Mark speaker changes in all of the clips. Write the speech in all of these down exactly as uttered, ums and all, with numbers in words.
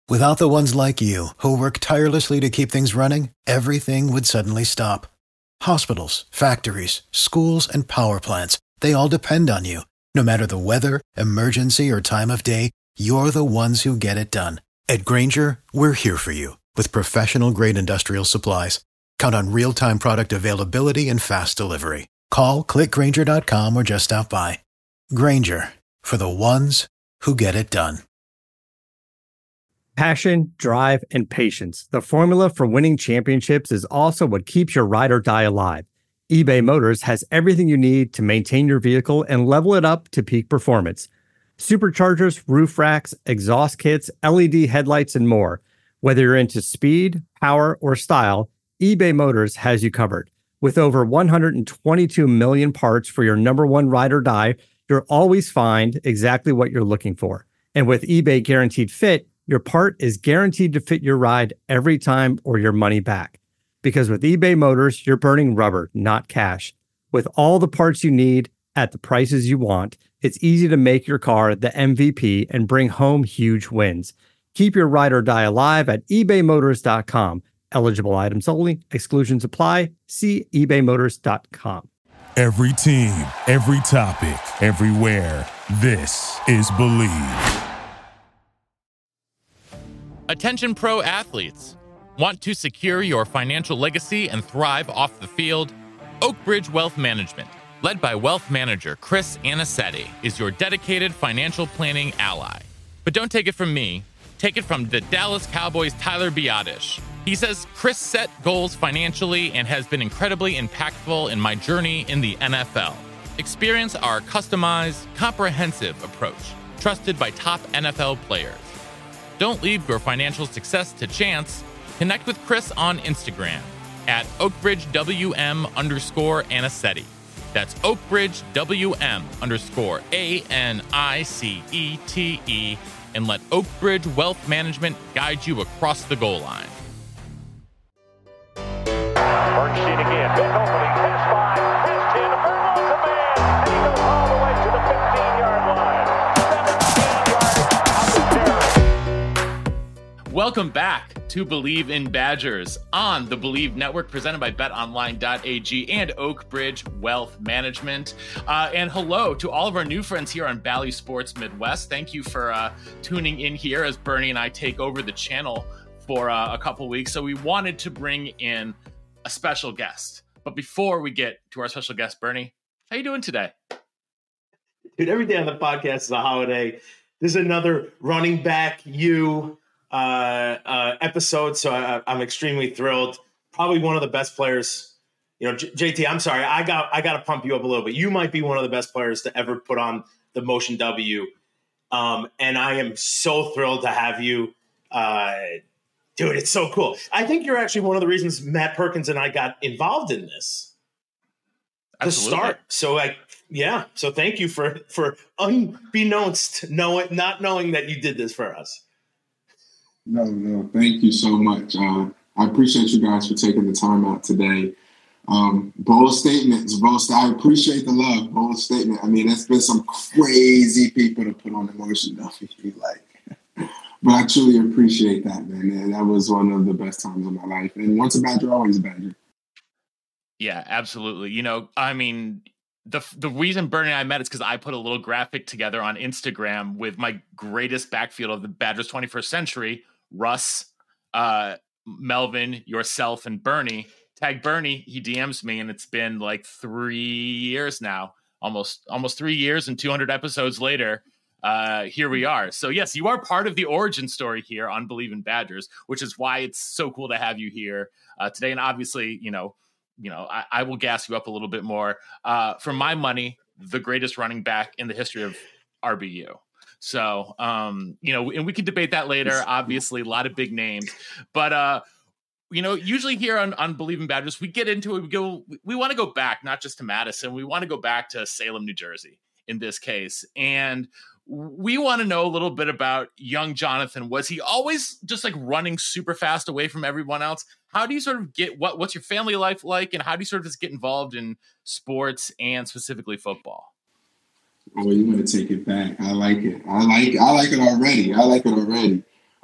Speaker 1: Without the ones like you, who work tirelessly to keep things running, everything would suddenly stop. Hospitals, factories, schools, and power plants, they all depend on you. No matter the weather, emergency, or time of day, you're the ones who get it done. At Grainger, we're here for you with professional-grade industrial supplies. Count on real-time product availability and fast delivery. Call, click Grainger dot com, or just stop by. Grainger, for the ones who get it done.
Speaker 2: Passion, drive, and patience. The formula for winning championships is also what keeps your ride or die alive. eBay Motors has everything you need to maintain your vehicle and level it up to peak performance. Superchargers, roof racks, exhaust kits, L E D headlights, and more. Whether you're into speed, power, or style, eBay Motors has you covered. With over one hundred twenty-two million parts for your number one ride or die, you'll always find exactly what you're looking for. And with eBay Guaranteed Fit, your part is guaranteed to fit your ride every time or your money back. Because with eBay Motors, you're burning rubber, not cash. With all the parts you need at the prices you want, it's easy to make your car the M V P and bring home huge wins. Keep your ride or die alive at ebay motors dot com. Eligible items only. Exclusions apply. See ebay motors dot com.
Speaker 3: Every team, every topic, everywhere. This is Believe.
Speaker 4: Attention pro athletes. Want to secure your financial legacy and thrive off the field? Oakbridge Wealth Management, led by wealth manager Chris Anicetti, is your dedicated financial planning ally. But don't take it from me. Take it from the Dallas Cowboys' Tyler Biadasz. He says, Chris set goals financially and has been incredibly impactful in my journey in the N F L. Experience our customized, comprehensive approach, trusted by top N F L players. Don't leave your financial success to chance. Connect with Chris on Instagram at OakbridgeWM underscore Anicetti. That's OakbridgeWM underscore A N I C E T E. And let Oakbridge Wealth Management guide you across the goal line.
Speaker 5: Bernstein again. Big opening. Pass by. Pass ten. Burgos a man. And he goes all the way to the fifteen-yard line. seventeen yards out the
Speaker 4: Welcome back to Believe in Badgers on the Believe Network, presented by bet online dot a g and Oakbridge Wealth Management. Uh, and hello to all of our new friends here on Bally Sports Midwest. Thank you for uh, tuning in here as Bernie and I take over the channel for uh, a couple weeks. So we wanted to bring in a special guest. But before we get to our special guest, Bernie, how you doing today?
Speaker 6: Dude, every day on the podcast is a holiday. This is another running back you uh, uh, episode, so I, I'm extremely thrilled. Probably one of the best players. You know, J- JT, I'm sorry, I got I got to pump you up a little bit. You might be one of the best players to ever put on the Motion W, um, and I am so thrilled to have you. Uh, Dude, it's so cool. I think you're actually one of the reasons Matt Perkins and I got involved in this.
Speaker 4: Absolutely.
Speaker 6: To start. So, like, yeah. So thank you for for unbeknownst knowing, not knowing that you did this for us.
Speaker 7: No, no, thank you so much. Uh, I appreciate you guys for taking the time out today. Um, bold statements, bold. I appreciate the love. Bold statement. I mean, there's been some crazy people to put on the Motion W, like. But I truly appreciate that, man. That was one of the best times of my life. And once a Badger, always a Badger.
Speaker 4: Yeah, absolutely. You know, I mean, the the reason Bernie and I met is because I put a little graphic together on Instagram with my greatest backfield of the Badgers twenty-first century, Russ, uh, Melvin, yourself, and Bernie. Tag Bernie, he D Ms me, and it's been like three years now, almost almost three years and two hundred episodes later. Uh, here we are. So yes, you are part of the origin story here on Believe in Badgers, which is why it's so cool to have you here uh, today. And obviously, you know, you know, I, I will gas you up a little bit more. Uh, for my money, the greatest running back in the history of R B U. So, um, you know, and we can debate that later. Obviously, a lot of big names, but uh, you know, usually here on, on Believe in Badgers, we get into it. We go, we want to go back, not just to Madison. We want to go back to Salem, New Jersey in this case. And we want to know a little bit about young Jonathan. Was he always just like running super fast away from everyone else? How do you sort of get what, what's your family life like? And how do you sort of just get involved in sports and specifically football?
Speaker 7: Oh, you want to take it back. I like it. I like I like it already. I like it already.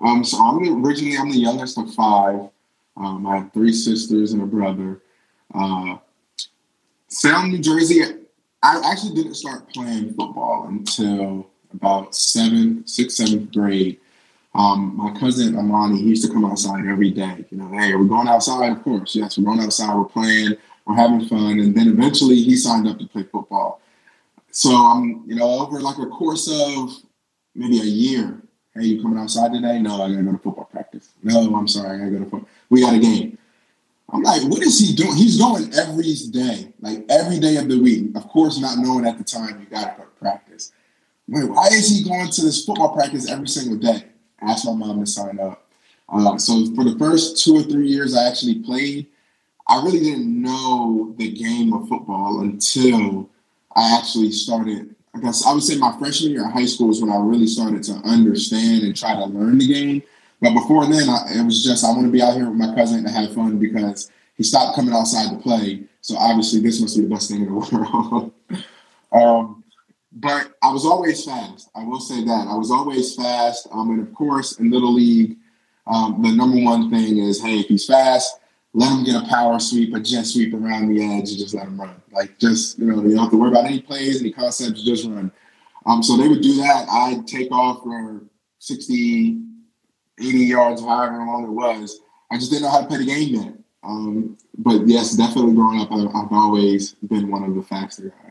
Speaker 7: Um, so I'm originally I'm the youngest of five. Um, I have three sisters and a brother. Uh, Salem, New Jersey. I actually didn't start playing football until about seventh, sixth, seventh grade. Um, my cousin Amani, he used to come outside every day. You know, hey, are we going outside? Of course, yes, we're going outside. We're playing. We're having fun. And then eventually, he signed up to play football. So I'm, you know, over like a course of maybe a year. Hey, you coming outside today? No, I gotta go to football practice. No, I'm sorry, I gotta go to football. We got a game. I'm like, what is he doing? He's going every day, like every day of the week. Of course, not knowing at the time you got to go to practice. Wait, why is he going to this football practice every single day? I asked my mom to sign up. Uh, so for the first two or three years I actually played, I really didn't know the game of football until I actually started. I guess I would say my freshman year of high school is when I really started to understand and try to learn the game. But before then, I, it was just I want to be out here with my cousin to have fun because he stopped coming outside to play. So obviously, this must be the best thing in the world. um, but I was always fast. I will say that. I was always fast. Um, and, of course, in Little League, um, the number one thing is, hey, if he's fast, let him get a power sweep, a jet sweep around the edge, and just let him run. Like, just, you know, you don't have to worry about any plays, any concepts, just run. Um, so they would do that. I'd take off for sixty, eighty yards, however long it was. I just didn't know how to play the game yet. Um, but yes, definitely growing up, I've, I've always been one of the faster guys.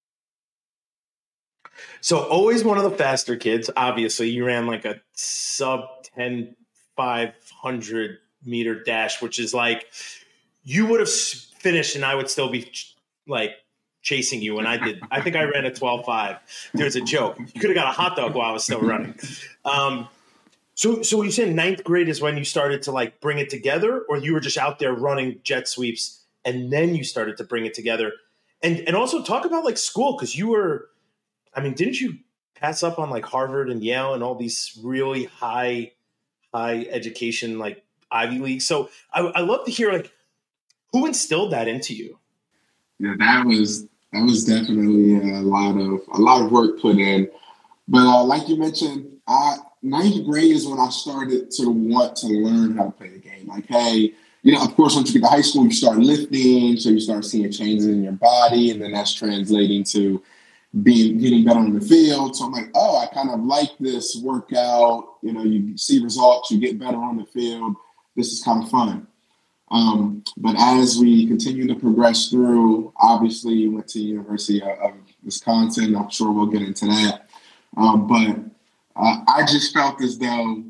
Speaker 6: So always one of the faster kids. Obviously, you ran like a sub ten, five hundred meter dash, which is like you would have finished and I would still be like chasing you when I did. I think I ran a twelve five. There's a joke. You could have got a hot dog while I was still running. Um, So, so you said ninth grade is when you started to like bring it together, or you were just out there running jet sweeps and then you started to bring it together? And and also talk about like school, because you were, I mean, didn't you pass up on like Harvard and Yale and all these really high, high education like Ivy League? So I, I love to hear like who instilled that into you.
Speaker 7: Yeah, that was that was definitely a lot of a lot of work put in. But uh, like you mentioned, I. ninth grade is when I started to want to learn how to play the game. Like, hey, you know, of course, once you get to high school, you start lifting, so you start seeing changes in your body, and then that's translating to being getting better on the field. So I'm like, oh, I kind of like this workout. You know, you see results, you get better on the field. This is kind of fun. Um, but as we continue to progress through, obviously, went to the University of, of Wisconsin. I'm sure we'll get into that. Um, but Uh, I just felt as though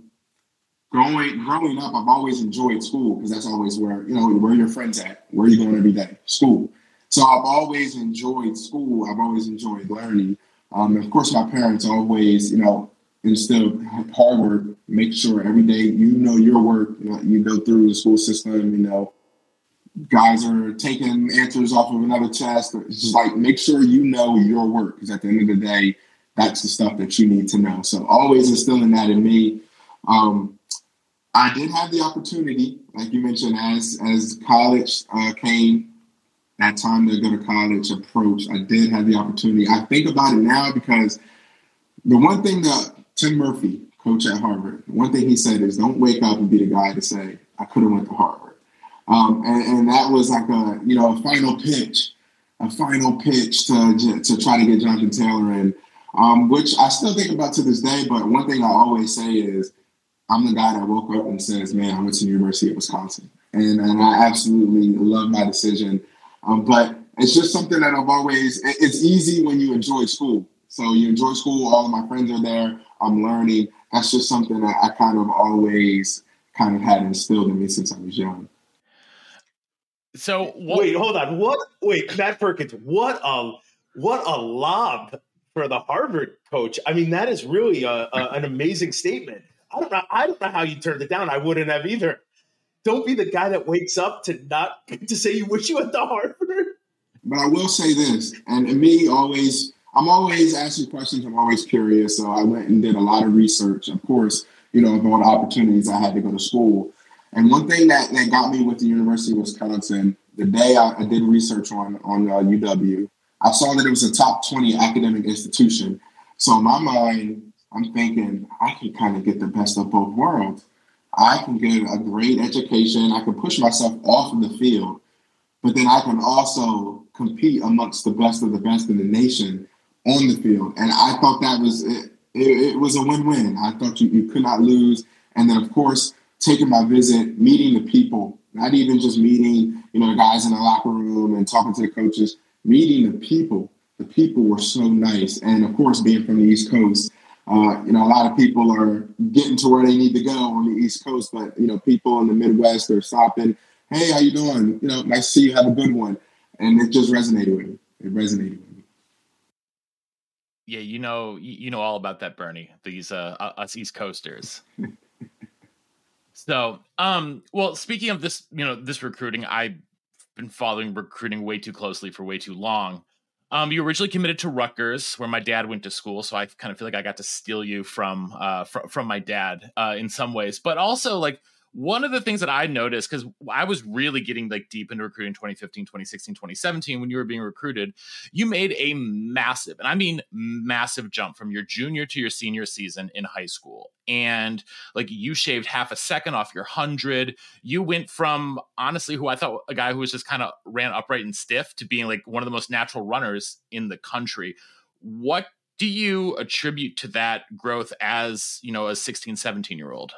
Speaker 7: growing growing up, I've always enjoyed school because that's always where, you know, where your friends at, where are you going every day? School. So I've always enjoyed school. I've always enjoyed learning. Um, and of course, my parents always, you know, instilled hard work, make sure every day you know your work, you know, you go through the school system, you know, guys are taking answers off of another test. It's just like, make sure you know your work because at the end of the day, that's the stuff that you need to know. So always instilling that in me. Um, I did have the opportunity, like you mentioned, as as college uh, came, that time to go to college approached, I did have the opportunity. I think about it now because the one thing that Tim Murphy, coach at Harvard, one thing he said is don't wake up and be the guy to say, I could have went to Harvard. Um, and, and that was like a, you know, a final pitch, a final pitch to, to try to get Jonathan Taylor in. Um, which I still think about to this day, but one thing I always say is I'm the guy that woke up and says, man, I went to the University of Wisconsin. And, and I absolutely love my decision. Um, but it's just something that I've always, it's easy when you enjoy school. So you enjoy school, all of my friends are there, I'm learning. That's just something that I kind of always kind of had instilled in me since I was young.
Speaker 4: So what,
Speaker 6: wait, hold on. What? Wait, Matt Perkins, what a, what a lob for the Harvard coach. I mean, that is really a, a, an amazing statement. I don't know. I don't know how you turned it down. I wouldn't have either. Don't be the guy that wakes up to not to say you wish you went to Harvard.
Speaker 7: But I will say this, and, and me always, I'm always asking questions. I'm always curious. So I went and did a lot of research. Of course, you know, about the opportunities I had to go to school. And one thing that, that got me with the University of Wisconsin, the day I, I did research on on uh, U W, I saw that it was a top twenty academic institution. So in my mind, I'm thinking I can kind of get the best of both worlds. I can get a great education. I can push myself off of the field, but then I can also compete amongst the best of the best in the nation on the field. And I thought that was it. It, it was a win-win. I thought you, you could not lose. And then, of course, taking my visit, meeting the people, not even just meeting, you know, the guys in the locker room and talking to the coaches, meeting the people. The people were so nice. And, of course, being from the East Coast, uh, you know, a lot of people are getting to where they need to go on the East Coast. But, you know, people in the Midwest are stopping. Hey, how you doing? You know, nice to see you. Have a good one. And it just resonated with me. It resonated with me.
Speaker 4: Yeah, you know, you know all about that, Bernie. These uh, us East Coasters. So, um, well, speaking of this, you know, this recruiting, I've been following recruiting way too closely for way too long. Um, you originally committed to Rutgers, where my dad went to school, so I kind of feel like I got to steal you from uh fr- from my dad uh, in some ways, but also like. One of the things that I noticed, because I was really getting like deep into recruiting twenty fifteen, twenty sixteen, twenty seventeen, when you were being recruited, you made a massive, and I mean massive jump from your junior to your senior season in high school. And like you shaved half a second off your hundred. You went from honestly who I thought a guy who was just kind of ran upright and stiff to being like one of the most natural runners in the country. What do you attribute to that growth as, you know, a sixteen, seventeen year old?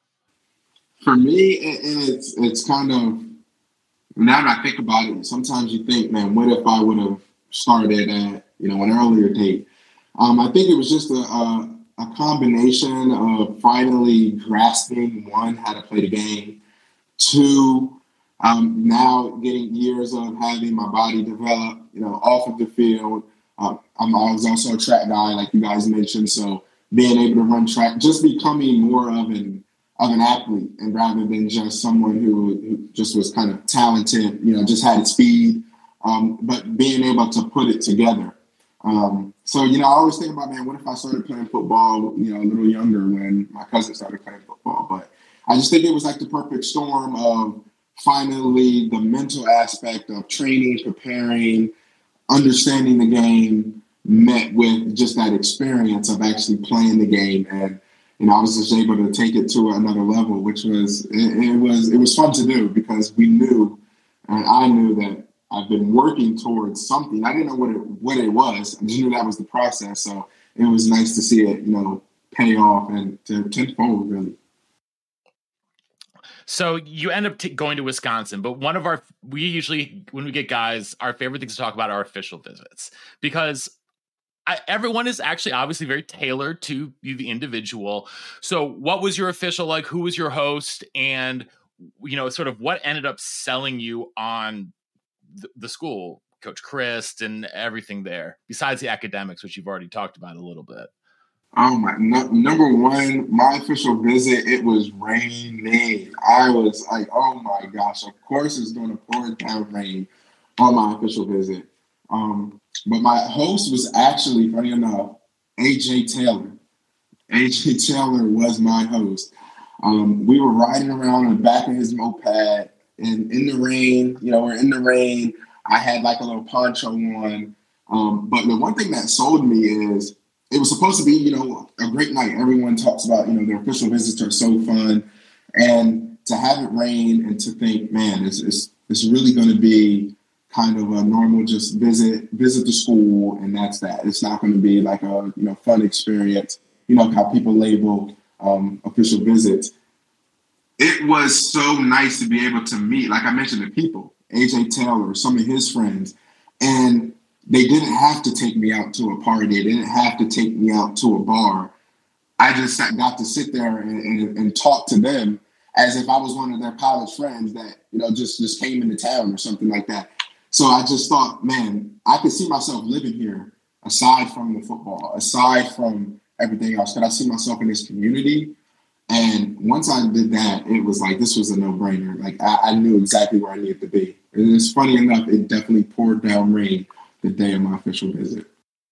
Speaker 7: For me, it's it's kind of, now that I think about it, sometimes you think, man, what if I would have started at, you know, an earlier date? Um, I think it was just a, a, a combination of finally grasping, one, how to play the game, two, um, now getting years of having my body develop, you know, off of the field. Uh, I'm, I was also a track guy, like you guys mentioned, so being able to run track, just becoming more of an of an athlete, and rather than just someone who, who just was kind of talented, you know, just had speed, um, but being able to put it together. Um, so, you know, I always think about, man, what if I started playing football, you know, a little younger when my cousin started playing football? But I just think it was like the perfect storm of finally the mental aspect of training, preparing, understanding the game, met with just that experience of actually playing the game. And you know, I was just able to take it to another level, which was it, it was it was fun to do because we knew, and I knew that I've been working towards something. I didn't know what it what it was. I just knew that was the process. So it was nice to see it, you know, pay off and to tenfold, really.
Speaker 4: So you end up t- going to Wisconsin, but one of our we usually when we get guys, our favorite things to talk about are official visits because. I, everyone is actually obviously very tailored to you, the individual. So what was your official like? Who was your host? And, you know, sort of what ended up selling you on the, the school, Coach Christ and everything there, besides the academics, which you've already talked about a little bit?
Speaker 7: Oh, my. No, number one, my official visit, it was raining. I was like, oh, my gosh, of course it's going to pour down rain on my official visit. Um, but my host was actually, funny enough, A J Taylor. A J Taylor was my host. Um, we were riding around on the back of his moped and in the rain, you know, we're in the rain. I had like a little poncho on. Um, but the one thing that sold me is it was supposed to be, you know, a great night. Everyone talks about, you know, their official visits are so fun. And to have it rain and to think, man, it's, it's, it's really going to be kind of a normal just visit, visit the school, and that's that. It's not going to be like a, you know, fun experience, you know, how people label um, official visits. It was so nice to be able to meet, like I mentioned, the people, A J Taylor, some of his friends, and they didn't have to take me out to a party. They didn't have to take me out to a bar. I just got to sit there and, and, and talk to them as if I was one of their college friends that, you know, just, just came into town or something like that. So I just thought, man, I could see myself living here aside from the football, aside from everything else. Could I see myself in this community? And once I did that, it was like, this was a no-brainer. Like, I, I knew exactly where I needed to be. And it's funny enough, it definitely poured down rain the day of my official visit.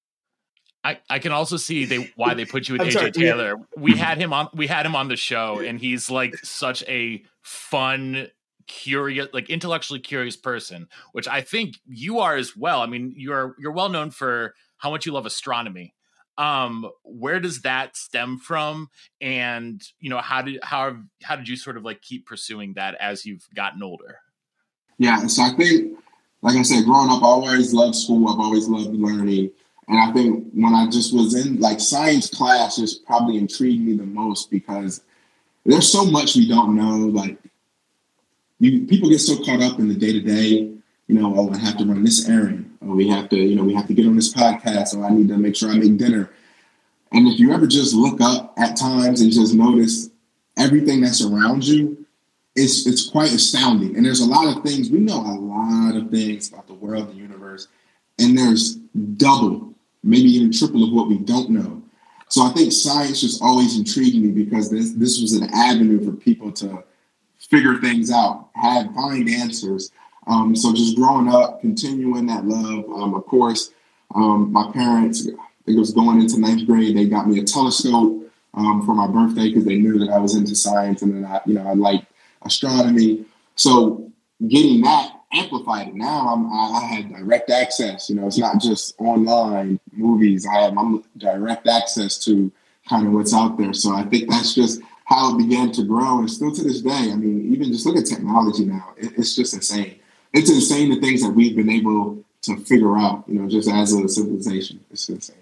Speaker 4: I, I can also see they why they put you with
Speaker 6: I'm
Speaker 4: A J
Speaker 6: sorry,
Speaker 4: Taylor. We had him on we had him on the show, and he's like such a fun, curious, like intellectually curious person, which I think you are as well. I mean, you're you're well known for how much you love astronomy. Um, where does that stem from? And, you know, how did, how, how did you sort of like keep pursuing that as you've gotten older?
Speaker 7: Yeah. So I think, like I said, growing up, I always loved school. I've always loved learning. And I think when I just was in like science class, just probably intrigued me the most because there's so much we don't know. Like you, people get so caught up in the day to day, you know, oh, I have to run this errand. Oh, we have to, you know, we have to get on this podcast. Or I need to make sure I make dinner. And if you ever just look up at times and just notice everything that's around you, it's it's quite astounding. And there's a lot of things, we know a lot of things about the world, the universe, and there's double, maybe even triple of what we don't know. So I think science just always intrigued me because this this was an avenue for people to figure things out, have find answers. Um, so just growing up, continuing that love. Um, of course, um, my parents, I think it was going into ninth grade, they got me a telescope um, for my birthday because they knew that I was into science and then I, you know, I liked astronomy. So getting that amplified it. Now I'm, I, I had direct access. You know, it's not just online movies. I have I'm direct access to kind of what's out there. So I think that's just how it began to grow. And still to this day, I mean, even just look at technology now. It, it's just insane. It's insane the things that we've been able to figure out, you know, just as a civilization. It's insane.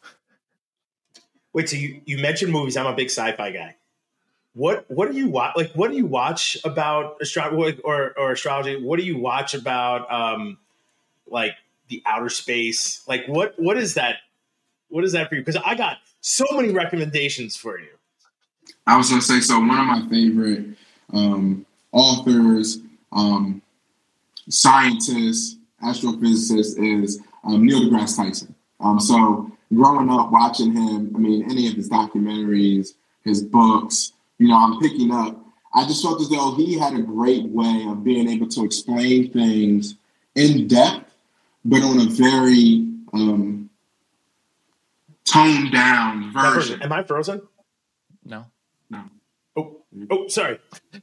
Speaker 6: Wait, so you, you mentioned movies. I'm a big sci-fi guy. What what do you watch? Like, what do you watch about astrology or, or astrology? What do you watch about um, like the outer space? Like, what what is that? What is that for you? Because I got so many recommendations for you.
Speaker 7: I was gonna say, so one of my favorite um, authors, um, scientists, astrophysicists is um, Neil deGrasse Tyson. Um, so growing up watching him, I mean, any of his documentaries, his books. You know, I'm picking up. I just felt as though he had a great way of being able to explain things in depth, but on a very um, toned down version.
Speaker 6: Am I frozen?
Speaker 4: No.
Speaker 7: No.
Speaker 6: Oh, oh, sorry.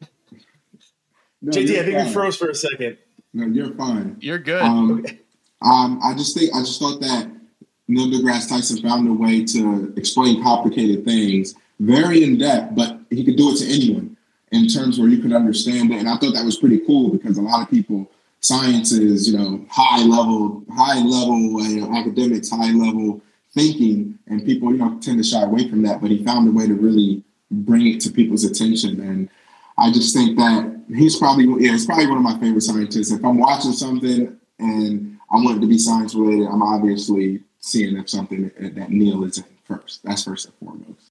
Speaker 7: No,
Speaker 6: J T, I think
Speaker 7: fine.
Speaker 6: you froze for a second.
Speaker 7: No, you're fine.
Speaker 4: You're good.
Speaker 7: Um,
Speaker 6: Okay.
Speaker 7: um, I just think I just thought that Neil deGrasse Tyson found a way to explain complicated things very in depth, but he could do it to anyone in terms where you could understand it. And I thought that was pretty cool because a lot of people, science is, you know, high level, high level uh, academics, high level thinking, and people, you know, tend to shy away from that. But he found a way to really bring it to people's attention. And I just think that he's probably, yeah, he's probably one of my favorite scientists. If I'm watching something and I want it to be science related, I'm obviously seeing if something that, that Neil is in first. That's first and foremost.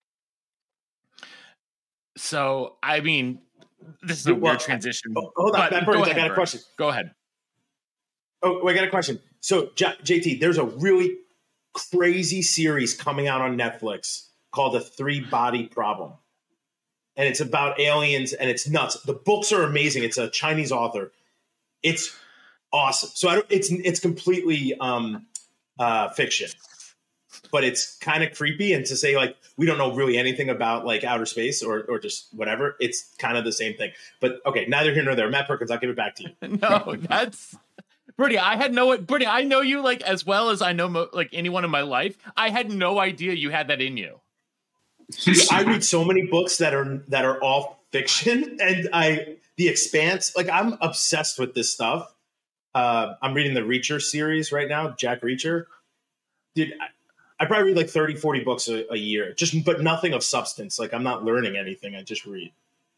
Speaker 4: So, I mean, this is a
Speaker 6: Well,
Speaker 4: weird transition.
Speaker 6: Oh, hold on,
Speaker 4: but
Speaker 6: Matt
Speaker 4: go
Speaker 6: Burns,
Speaker 4: ahead,
Speaker 6: I got a
Speaker 4: Bert.
Speaker 6: question.
Speaker 4: Go ahead.
Speaker 6: Oh, I got a question. So, J- JT, there's a really crazy series coming out on Netflix called The Three Body Problem. And it's about aliens, and it's nuts. The books are amazing. It's a Chinese author. It's awesome. So I don't, it's it's completely um, uh, fiction, but it's kind of creepy. And to say like we don't know really anything about like outer space or or just whatever, it's kind of the same thing. But okay, neither here nor there. Matt Perkins, I'll give it back to you.
Speaker 4: No, that's Brittany. I had no Brittany. I know you like as well as I know mo- like anyone in my life. I had no idea you had that in you.
Speaker 6: I read so many books that are that are all fiction, and I The Expanse. Like I'm obsessed with this stuff. Uh, I'm reading the Reacher series right now, Jack Reacher. Dude, I, I probably read like thirty, forty books a, a year, just but nothing of substance. Like I'm not learning anything. I just read.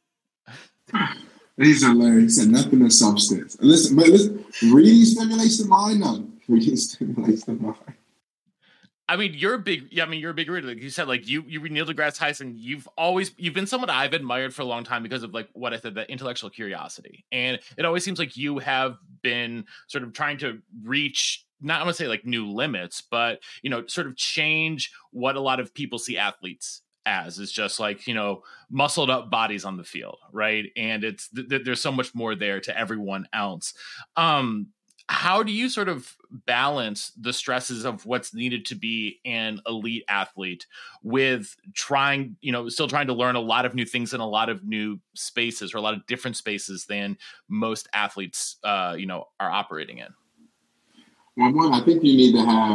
Speaker 7: He's hilarious. He said nothing of substance. Listen, but listen, reading stimulates the mind. No, reading stimulates the mind.
Speaker 4: I mean, you're a big. Yeah, I mean, you're a big reader. Like you said, like you, you read Neil deGrasse Tyson. You've always, you've been someone I've admired for a long time because of like what I said, the intellectual curiosity. And it always seems like you have been sort of trying to reach, not I want to say like new limits, but you know, sort of change what a lot of people see athletes as. Is just like, you know, muscled up bodies on the field, right? And it's th- there's so much more there to everyone else. Um, How do you sort of balance the stresses of what's needed to be an elite athlete with trying, you know, still trying to learn a lot of new things in a lot of new spaces or a lot of different spaces than most athletes, uh, you know, are operating in?
Speaker 7: Well, one, I think you need to have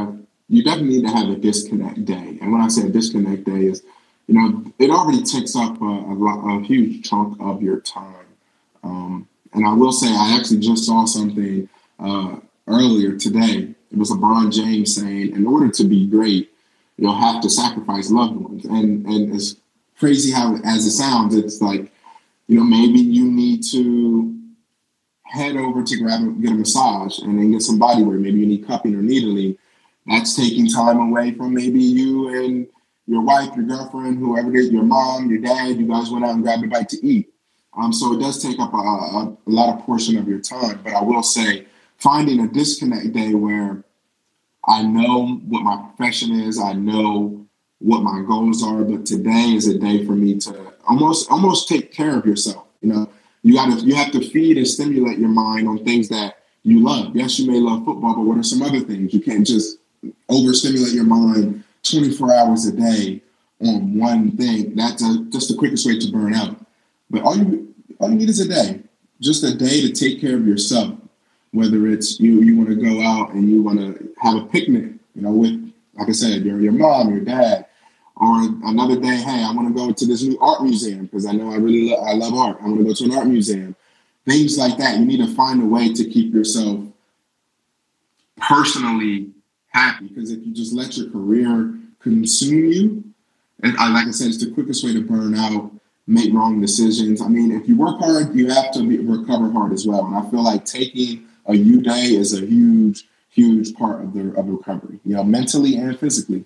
Speaker 7: you definitely need to have a disconnect day. And when I say a disconnect day is, you know, it already takes up a, a, lot, a huge chunk of your time. Um, and I will say, I actually just saw something uh, earlier today. It was LeBron James saying, in order to be great, you'll have to sacrifice loved ones. And, and as crazy how as it sounds, it's like, you know, maybe you need to head over to grab a, get a massage and then get some body work. Maybe you need cupping or needling. That's taking time away from maybe you and your wife, your girlfriend, whoever it is, your mom, your dad. You guys went out and grabbed a bite to eat. Um, so it does take up a, a, a lot of portion of your time. But I will say, finding a disconnect day where I know what my profession is, I know what my goals are, but today is a day for me to almost almost take care of yourself. You know, you got to you have to feed and stimulate your mind on things that you love. Yes, you may love football, but what are some other things? You can't just overstimulate your mind twenty-four hours a day on one thing. That's a, just the quickest way to burn out. But all you all you need is a day, just a day to take care of yourself. Whether it's you you want to go out and you want to have a picnic, you know, with, like I said, your your mom, your dad, or another day, hey, I want to go to this new art museum because I know I really lo- I love art. I want to go to an art museum. Things like that. You need to find a way to keep yourself personally happy, because if you just let your career consume you, and I, like I said, it's the quickest way to burn out, make wrong decisions. I mean, if you work hard, you have to be, recover hard as well. And I feel like taking a U day is a huge, huge part of the of recovery, you know, mentally and physically.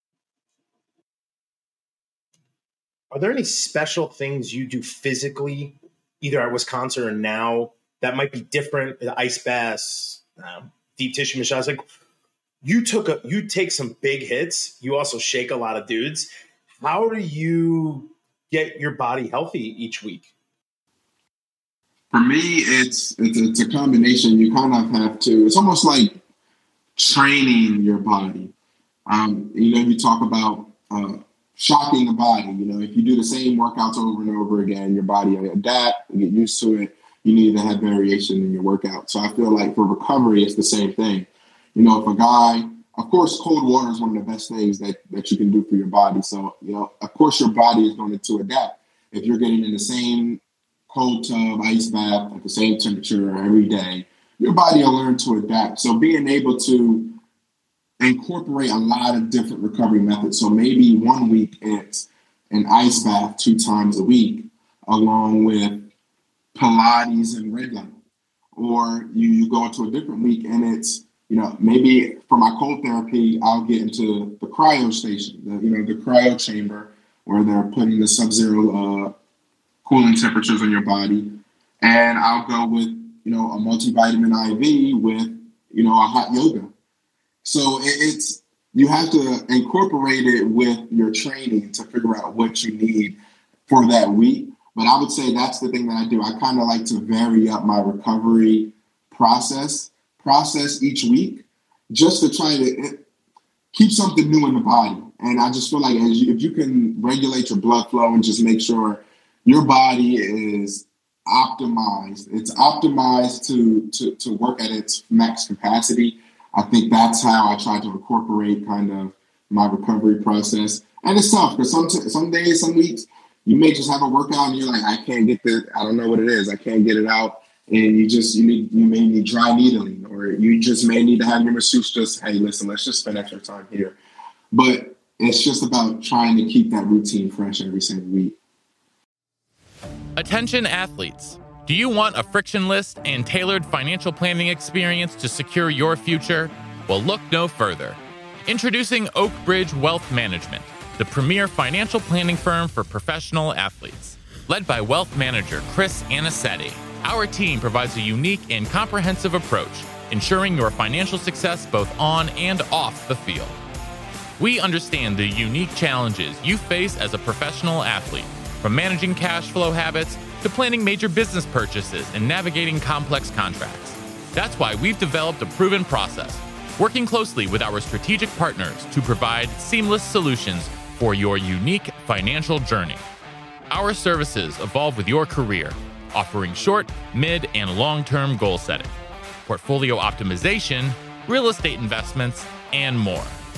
Speaker 6: Are there any special things you do physically, either at Wisconsin or now, that might be different? Ice baths, uh, deep tissue massage. Like you took a, you take some big hits. You also shake a lot of dudes. How do you get your body healthy each week?
Speaker 7: For me, it's it's it's a combination. You kind of have to. It's almost like training your body. Um, you know, you talk about uh, shocking the body. You know, if you do the same workouts over and over again, your body will adapt and get used to it. You need to have variation in your workout. So I feel like for recovery, it's the same thing. You know, if a guy, of course, cold water is one of the best things that, that you can do for your body. So, you know, of course, your body is going to adapt. If you're getting in the same cold tub, ice bath at the same temperature every day, your body will learn to adapt. So being able to incorporate a lot of different recovery methods. So maybe one week it's an ice bath two times a week, along with Pilates and red light. Or you, you go into a different week and it's, you know, maybe for my cold therapy, I'll get into the cryo station, the, you know, the cryo chamber where they're putting the sub-zero uh, cooling temperatures on your body. And I'll go with, you know, a multivitamin I V with, you know, a hot yoga. So it, it's, you have to incorporate it with your training to figure out what you need for that week. But I would say that's the thing that I do. I kind of like to vary up my recovery process, process each week, just to try to keep something new in the body. And I just feel like as you, if you can regulate your blood flow and just make sure your body is optimized, it's optimized to, to, to work at its max capacity. I think that's how I try to incorporate kind of my recovery process. And it's tough because some, some days, some weeks, you may just have a workout and you're like, I can't get the, I don't know what it is. I can't get it out. And you just, you need, you may need dry needling, or you just may need to have your masseuse just, hey, listen, let's just spend extra time here. But it's just about trying to keep that routine fresh every single week.
Speaker 8: Attention athletes. Do you want a frictionless and tailored financial planning experience to secure your future? Well, look no further. Introducing Oak Bridge Wealth Management, the premier financial planning firm for professional athletes. Led by wealth manager Chris Anicetti, our team provides a unique and comprehensive approach, ensuring your financial success both on and off the field. We understand the unique challenges you face as a professional athlete, from managing cash flow habits to planning major business purchases and navigating complex contracts. That's why we've developed a proven process, working closely with our strategic partners to provide seamless solutions for your unique financial journey. Our services evolve with your career, offering short, mid, and long-term goal setting, portfolio optimization, real estate investments, and more.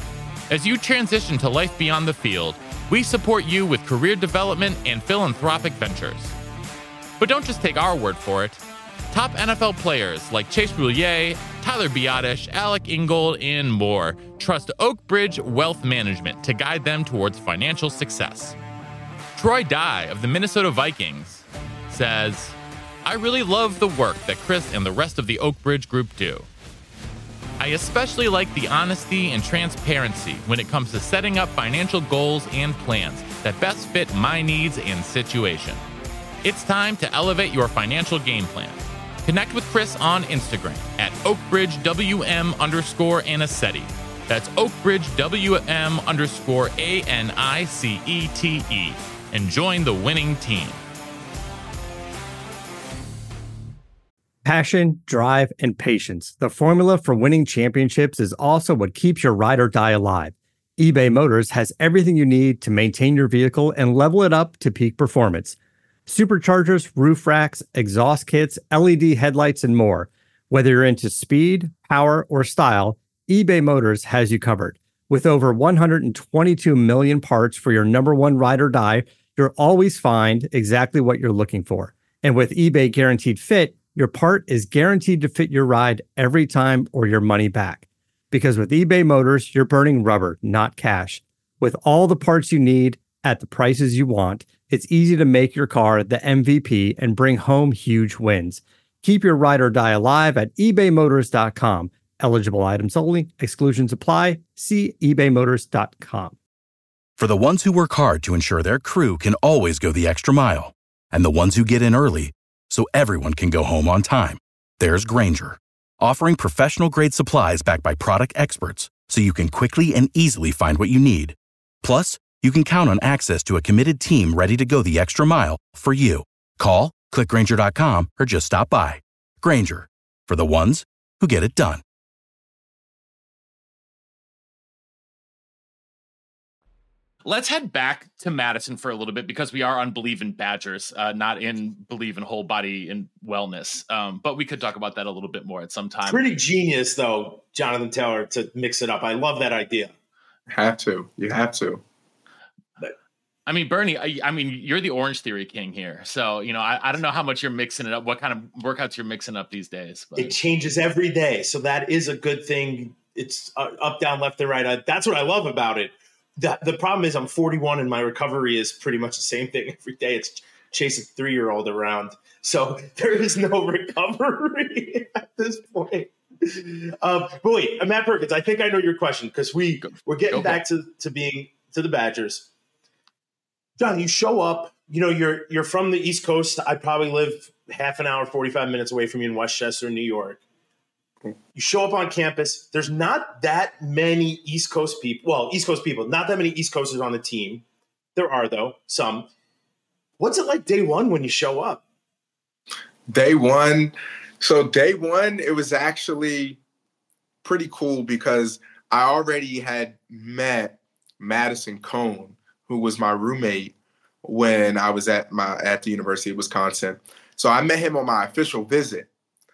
Speaker 8: As you transition to life beyond the field, we support you with career development and philanthropic ventures. But don't just take our word for it. Top N F L players like Chase Boulier, Tyler Biadasz, Alec Ingold, and more trust Oak Bridge Wealth Management to guide them towards financial success. Troy Dye of the Minnesota Vikings says, I really love the work that Chris and the rest of the Oak Bridge group do. I especially like the honesty and transparency when it comes to setting up financial goals and plans that best fit my needs and situation. It's time to elevate your financial game plan. Connect with Chris on Instagram at OakBridgeWM underscore Anicetti. That's OakBridgeWM underscore A N I C E T E. And join the winning team.
Speaker 2: Passion, drive, and patience. The formula for winning championships is also what keeps your ride or die alive. eBay Motors has everything you need to maintain your vehicle and level it up to peak performance. Superchargers, roof racks, exhaust kits, L E D headlights, and more. Whether you're into speed, power, or style, eBay Motors has you covered. With over one hundred twenty-two million parts for your number one ride or die, you'll always find exactly what you're looking for. And with eBay Guaranteed Fit, your part is guaranteed to fit your ride every time or your money back. Because with eBay Motors, you're burning rubber, not cash. With all the parts you need at the prices you want, it's easy to make your car the M V P and bring home huge wins. Keep your ride or die alive at ebay motors dot com. Eligible items only. Exclusions apply. See ebay motors dot com.
Speaker 9: For the ones who work hard to ensure their crew can always go the extra mile, and the ones who get in early so everyone can go home on time, there's Grainger, offering professional-grade supplies backed by product experts so you can quickly and easily find what you need. Plus, you can count on access to a committed team ready to go the extra mile for you. Call, click Grainger dot com, or just stop by. Grainger, for the ones who get it done.
Speaker 4: Let's head back to Madison for a little bit because we are on Believe in Badgers, uh, not in Believe in Whole Body and Wellness. Um, but we could talk about that a little bit more at some time.
Speaker 6: Pretty genius, though, Jonathan Taylor, to mix it up. I love that idea.
Speaker 7: Have to. You have to.
Speaker 4: I mean, Bernie, I, I mean, you're the Orange Theory king here. So, you know, I, I don't know how much you're mixing it up, what kind of workouts you're mixing up these days. But.
Speaker 6: It changes every day. So that is a good thing. It's uh, up, down, left, and right. I, that's what I love about it. The, the problem is I'm forty-one and my recovery is pretty much the same thing every day. It's chasing a three-year-old around. So there is no recovery at this point. Um, but wait, Matt Perkins, I think I know your question because we, we're getting Go back to, to being to the Badgers. John, you show up, you know, you're you're from the East Coast. I probably live half an hour, forty-five minutes away from you in Westchester, New York. You show up on campus. There's not that many East Coast people. Well, East Coast people, not that many East Coasters on the team. There are, though, some. What's it like day one when you show up?
Speaker 7: Day one. So day one, it was actually pretty cool because I already had met Madison Cone, who was my roommate when I was at my at the University of Wisconsin. So I met him on my official visit,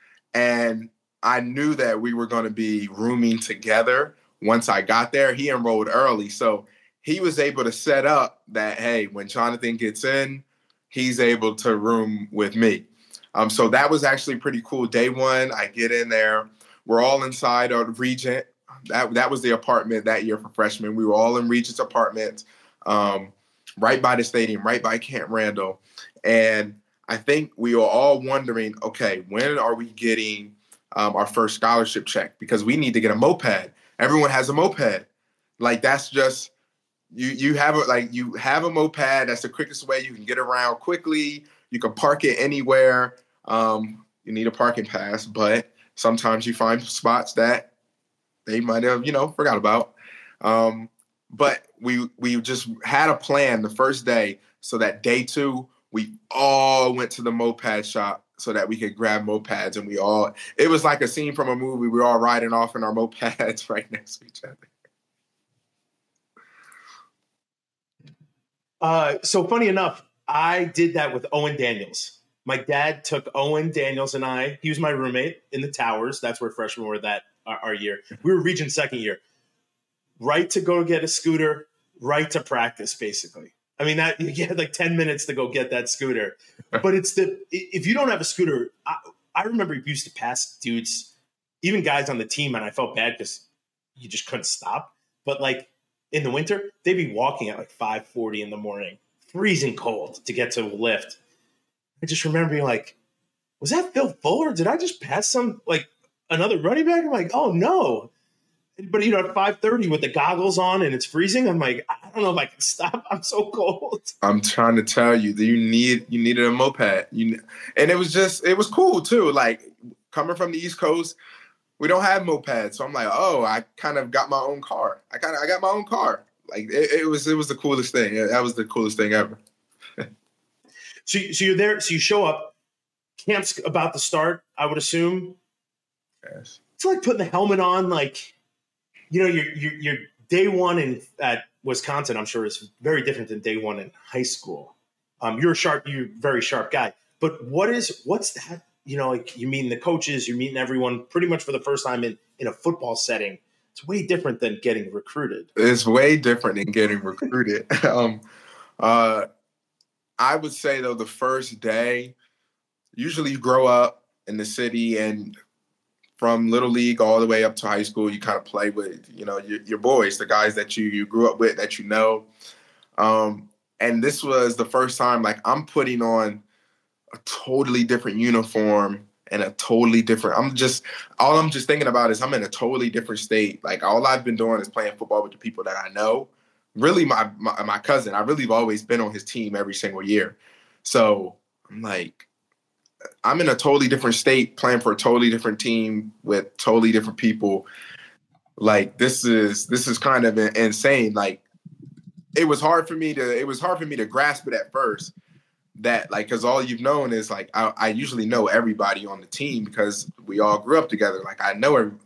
Speaker 7: and I knew that we were going to be rooming together once I got there. He enrolled early, so he was able to set up that, hey, when Jonathan gets in, he's able to room with me. Um, so that was actually pretty cool. Day one, I get in there. We're all inside of Regent. That, that was the apartment that year for freshmen. We were all in Regent's apartment, um, right by the stadium, right by Camp Randall. And I think we were all wondering, okay, when are we getting um, our first scholarship check? Because we need to get a moped. Everyone has a moped. Like, that's just, you you have a, like, you have a moped. That's the quickest way you can get around quickly. You can park it anywhere. Um, you need a parking pass, but sometimes you find spots that they might have, you know, forgot about. Um, but we we just had a plan the first day so that day two, we all went to the moped shop so that we could grab mopeds. And we all, it was like a scene from a movie. We were all riding off in our mopeds right next to each other.
Speaker 6: Uh, so funny enough, I did that with Owen Daniels. My dad took Owen Daniels and I, he was my roommate in the Towers. That's where freshmen were that our, our year. We were Regent second year. right to go get a scooter, right to practice, basically. I mean, that you had like ten minutes to go get that scooter. But it's the if you don't have a scooter, I, I remember you used to pass dudes, even guys on the team, and I felt bad because you just couldn't stop. But like in the winter, they'd be walking at like five forty in the morning, freezing cold to get to a lift. I just remember being like, was that Phil Fuller? Did I just pass some like another running back? I'm like, oh no. But, you know, at five thirty with the goggles on and it's freezing, I'm like, I don't know if I can stop. I'm so cold.
Speaker 7: I'm trying to tell you that you need you needed a moped. You and it was just it was cool too. Like coming from the East Coast, we don't have mopeds, so I'm like, oh, I kind of got my own car. I kind of I got my own car. Like it, it was it was the coolest thing. That was the coolest thing ever.
Speaker 6: so so you're there. So you show up. Camp's about to start. I would assume.
Speaker 7: Yes.
Speaker 6: It's like putting the helmet on, like. You know, your, your your day one in at Wisconsin, I'm sure, is very different than day one in high school. Um, you're a sharp, you're a very sharp guy. But what is what's that? You know, like you're meeting the coaches, you're meeting everyone pretty much for the first time in, in a football setting. It's way different than getting recruited.
Speaker 7: It's way different than getting recruited. um, uh, I would say though, the first day, usually you grow up in the city and. From little league all the way up to high school, you kind of play with, you know, your, your boys, the guys that you, you grew up with, that you know. Um, and this was the first time, like, I'm putting on a totally different uniform and a totally different, I'm just, all I'm just thinking about is I'm in a totally different state. Like, all I've been doing is playing football with the people that I know. Really, my, my, my cousin, I really have always been on his team every single year. So I'm like, I'm in a totally different state playing for a totally different team with totally different people. Like this is, this is kind of insane. Like it was hard for me to, it was hard for me to grasp it at first that like, cause all you've known is like, I, I usually know everybody on the team because we all grew up together. Like I know, every,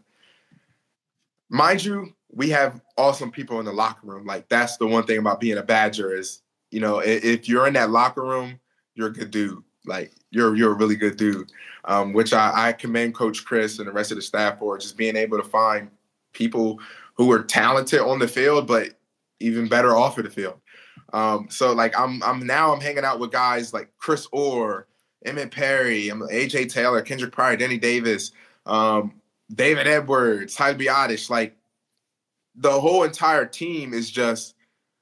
Speaker 7: mind you, we have awesome people in the locker room. Like that's the one thing about being a Badger is, you know, if, if you're in that locker room, you're a good dude. Like you're you're a really good dude, um, which I, I commend Coach Chris and the rest of the staff for just being able to find people who are talented on the field, but even better off of the field. Um, so like I'm I'm now I'm hanging out with guys like Chris Orr, Emmett Perry, I'm A J Taylor, Kendrick Pryor, Denny Davis, um, David Edwards, Ty Biotish. Like the whole entire team is just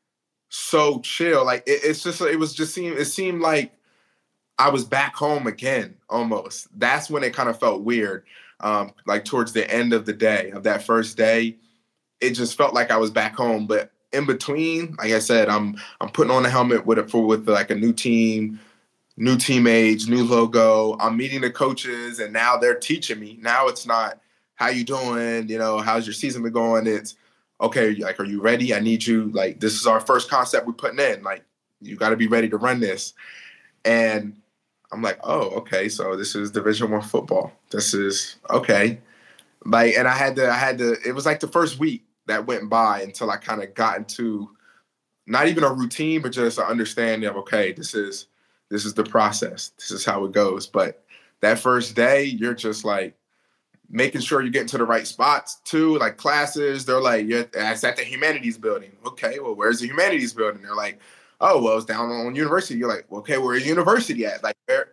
Speaker 7: so chill. Like it, it's just it was just seemed it seemed like. I was back home again, almost. That's when it kind of felt weird. Um, like towards the end of the day, of that first day, it just felt like I was back home. But in between, like I said, I'm I'm putting on a helmet with a for with like a new team, new teammates, new logo. I'm meeting the coaches, and now they're teaching me. Now it's not how you doing, you know, how's your season been going? It's okay, like, are you ready? I need you. Like, this is our first concept we're putting in. Like, you got to be ready to run this. And I'm like, oh, okay, so this is Division One football. This is okay. Like, and I had to, I had to. It was like the first week that went by until I kind of got into not even a routine, but just an understanding of okay, this is this is the process. This is how it goes. But that first day, you're just like making sure you're getting to the right spots too. Like classes, they're like, yeah, it's at the humanities building. Okay, well, where's the humanities building? They're like, oh, well, it's down on university. You're like, well, okay, where's university at? Like, where?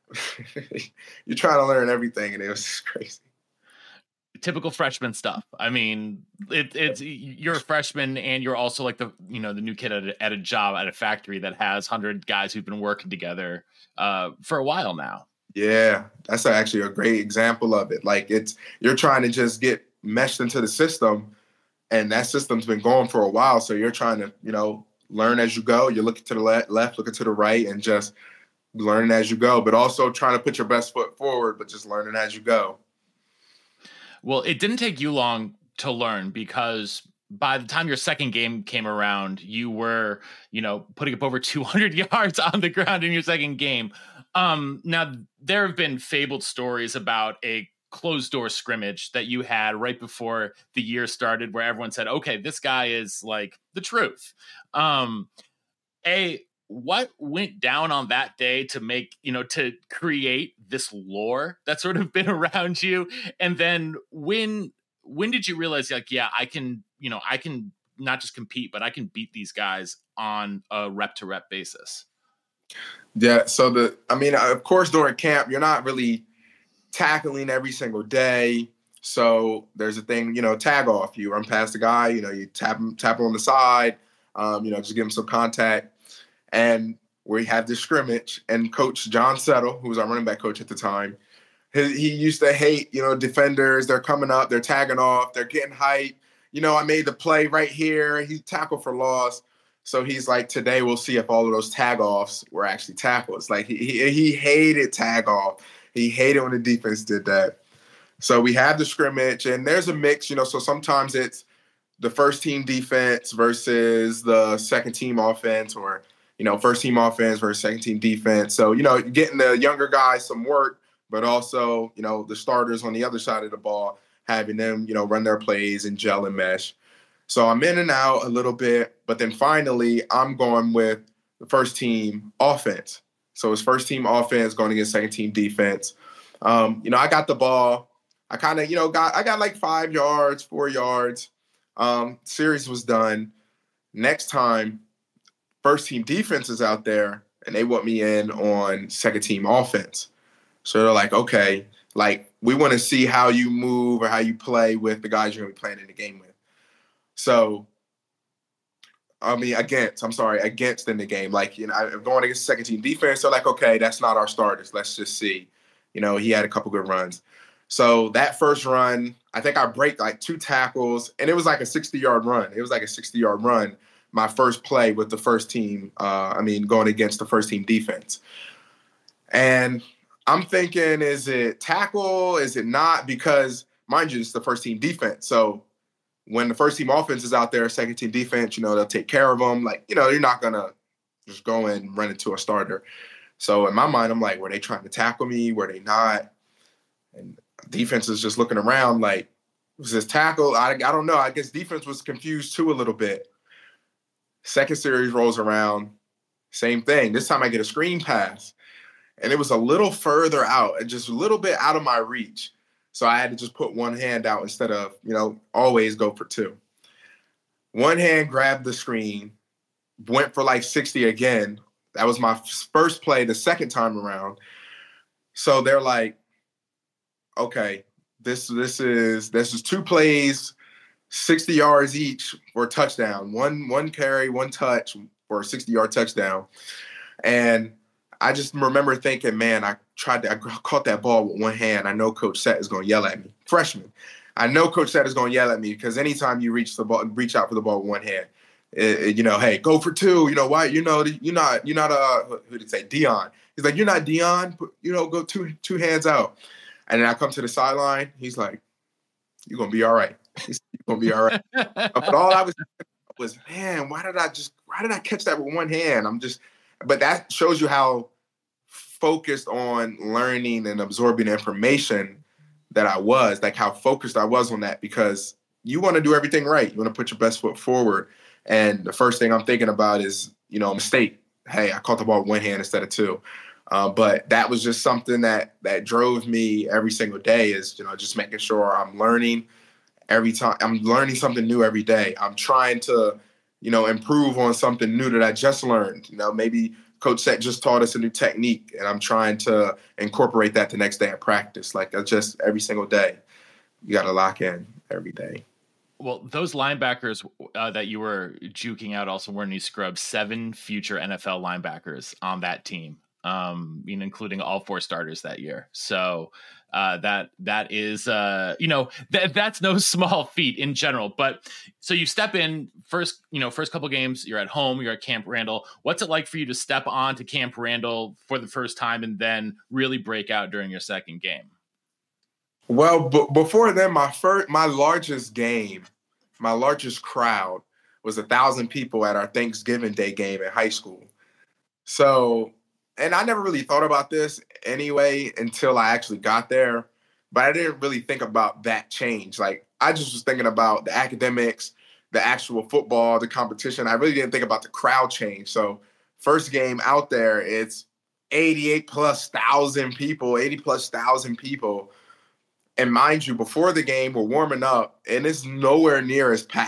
Speaker 7: You're trying to learn everything, and it was just crazy.
Speaker 4: Typical freshman stuff. I mean, it, it's you're a freshman, and you're also like the you know the new kid at a, at a job at a factory that has hundred guys who've been working together uh, for a while now.
Speaker 7: Yeah, that's actually a great example of it. Like it's you're trying to just get meshed into the system, and that system's been going for a while. So you're trying to you know. learn as you go. You're looking to the le- left, looking to the right, and just learning as you go, but also trying to put your best foot forward, but just learning as you go.
Speaker 4: Well, it didn't take you long to learn because by the time your second game came around, you were, you know, putting up over two hundred yards on the ground in your second game. Um, now, there have been fabled stories about a closed door scrimmage that you had right before the year started where everyone said, okay, this guy is like the truth. Um, a, what went down on that day to make, you know, to create this lore that's sort of been around you? And then when, when did you realize like, yeah, I can, you know, I can not just compete, but I can beat these guys on a rep to rep basis?
Speaker 10: Yeah. So the, I mean, of course, during camp, you're not really tackling every single day. So there's a thing, you know, tag off. You run past the guy, you know, you tap him, tap him on the side, um, you know, just give him some contact. And we have this scrimmage, and Coach John Settle, who was our running back coach at the time, he, he used to hate, you know, defenders. They're coming up, they're tagging off, they're getting hype. You know, I made the play right here. He tackled for loss. So he's like, today we'll see if all of those tag offs were actually tackles. Like he, he he hated tag off. He hated when the defense did that. So we have the scrimmage, and there's a mix, you know, so sometimes it's the first team defense versus the second team offense, or, you know, first team offense versus second team defense. So, you know, getting the younger guys some work, but also, you know, the starters on the other side of the ball, having them, you know, run their plays and gel and mesh. So I'm in and out a little bit, but then finally I'm going with the first team offense. So it's first team offense going against second team defense. Um, you know, I got the ball. I kind of, you know, got, I got like five yards, four yards. Um, series was done. Next time, first team defense is out there, and they want me in on second team offense. So they're like, okay, like we want to see how you move or how you play with the guys you're going to be playing in the game with. So, I mean, against, I'm sorry, against in the game. Like, you know, I'm going against second team defense. So like, okay, that's not our starters. Let's just see. You know, he had a couple good runs. So that first run, I think I break like two tackles, and it was like a sixty-yard run. It was like a sixty-yard run, my first play with the first team, uh, I mean, going against the first team defense. And I'm thinking, is it tackle? Is it not? Because, mind you, it's the first team defense. So when the first team offense is out there, second team defense, you know, they'll take care of them. Like, you know, you're not going to just go and run into a starter. So in my mind, I'm like, were they trying to tackle me? Were they not? And defense is just looking around like, was this tackle? I, I don't know. I guess defense was confused too a little bit. Second series rolls around, same thing. This time I get a screen pass, and it was a little further out and just a little bit out of my reach. So I had to just put one hand out instead of, you know, always go for two. One hand grabbed the screen, went for like sixty again. That was my first play the second time around. So they're like, okay, this this is this is two plays, sixty yards each for a touchdown. One one carry, one touch for a sixty-yard touchdown. And I just remember thinking, man, I tried to, I caught that ball with one hand. I know Coach Sett is going to yell at me. Freshman. I know Coach Sett is going to yell at me because anytime you reach the ball, reach out for the ball with one hand, it, it, you know, hey, go for two. You know why? You know, you're not, you're not, uh, who did he say? Dion. He's like, you're not Dion. You know, go two, two hands out. And then I come to the sideline. He's like, you're going to be all right. He's going to be all right. But all I was was, man, why did I just, why did I catch that with one hand? I'm just, but that shows you how focused on learning and absorbing information that I was, like how focused I was on that, because you want to do everything right. You want to put your best foot forward. And the first thing I'm thinking about is, you know, a mistake. Hey, I caught the ball with one hand instead of two. Uh, but that was just something that that drove me every single day, is, you know, just making sure I'm learning every time. I'm learning something new every day. I'm trying to, you know, improve on something new that I just learned. You know, maybe Coach Sett just taught us a new technique, and I'm trying to incorporate that the next day at practice. Like, just every single day, you got to lock in every day.
Speaker 4: Well, those linebackers uh, that you were juking out also weren't any scrubs. Seven future N F L linebackers on that team, um, you know, including all four starters that year. So uh, that that is, uh, you know, that that's no small feat in general. But so you step in first, you know, first couple games, you're at home, you're at Camp Randall. What's it like for you to step on to Camp Randall for the first time and then really break out during your second game?
Speaker 10: Well, b- before then, my first, my largest game, my largest crowd was a thousand people at our Thanksgiving Day game in high school. So, and I never really thought about this anyway until I actually got there, but I didn't really think about that change. Like, I just was thinking about the academics, the actual football, the competition. I really didn't think about the crowd change. So first game out there, it's eighty-eight plus thousand people, eighty plus thousand people. And mind you, before the game, we're warming up, and it's nowhere near as packed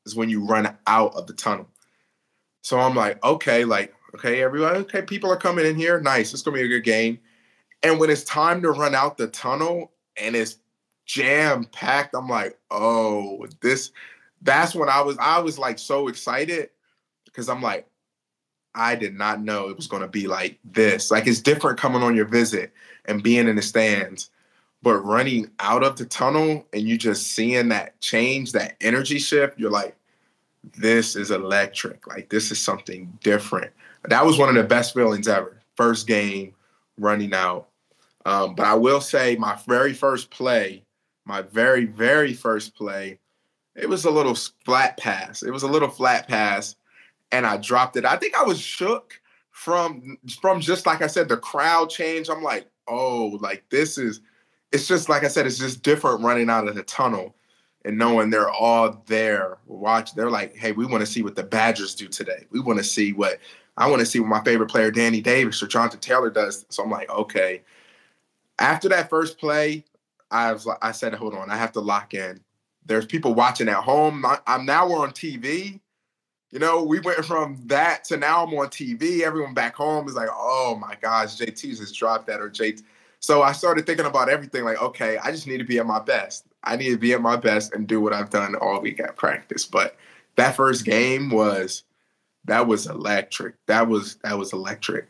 Speaker 10: is when you run out of the tunnel. So I'm like, okay, like, okay, everyone, okay, people are coming in here. Nice. It's going to be a good game. And when it's time to run out the tunnel and it's jam-packed, I'm like, oh, this, that's when I was, I was like so excited because I'm like, I did not know it was going to be like this. Like, it's different coming on your visit and being in the stands, but running out of the tunnel and you just seeing that change, that energy shift, you're like, this is electric. Like, this is something different. That was one of the best feelings ever. First game, running out. Um, but I will say my very first play, my very, very first play, it was a little flat pass. It was a little flat pass. And I dropped it. I think I was shook from, from just, like I said, the crowd change. I'm like, oh, like this is, it's just, like I said, it's just different running out of the tunnel and knowing they're all there watching. They're like, hey, we want to see what the Badgers do today. We want to see what, I want to see what my favorite player, Danny Davis or Jonathan Taylor does. So I'm like, okay. After that first play, I was, I said, hold on, I have to lock in. There's people watching at home. I'm now we're on T V. You know, we went from that to now I'm on T V. Everyone back home is like, oh, my gosh, J T just dropped that or J T. So I started thinking about everything like, okay, I just need to be at my best. I need to be at my best and do what I've done all week at practice. But that first game was, that was electric. That was, that was electric.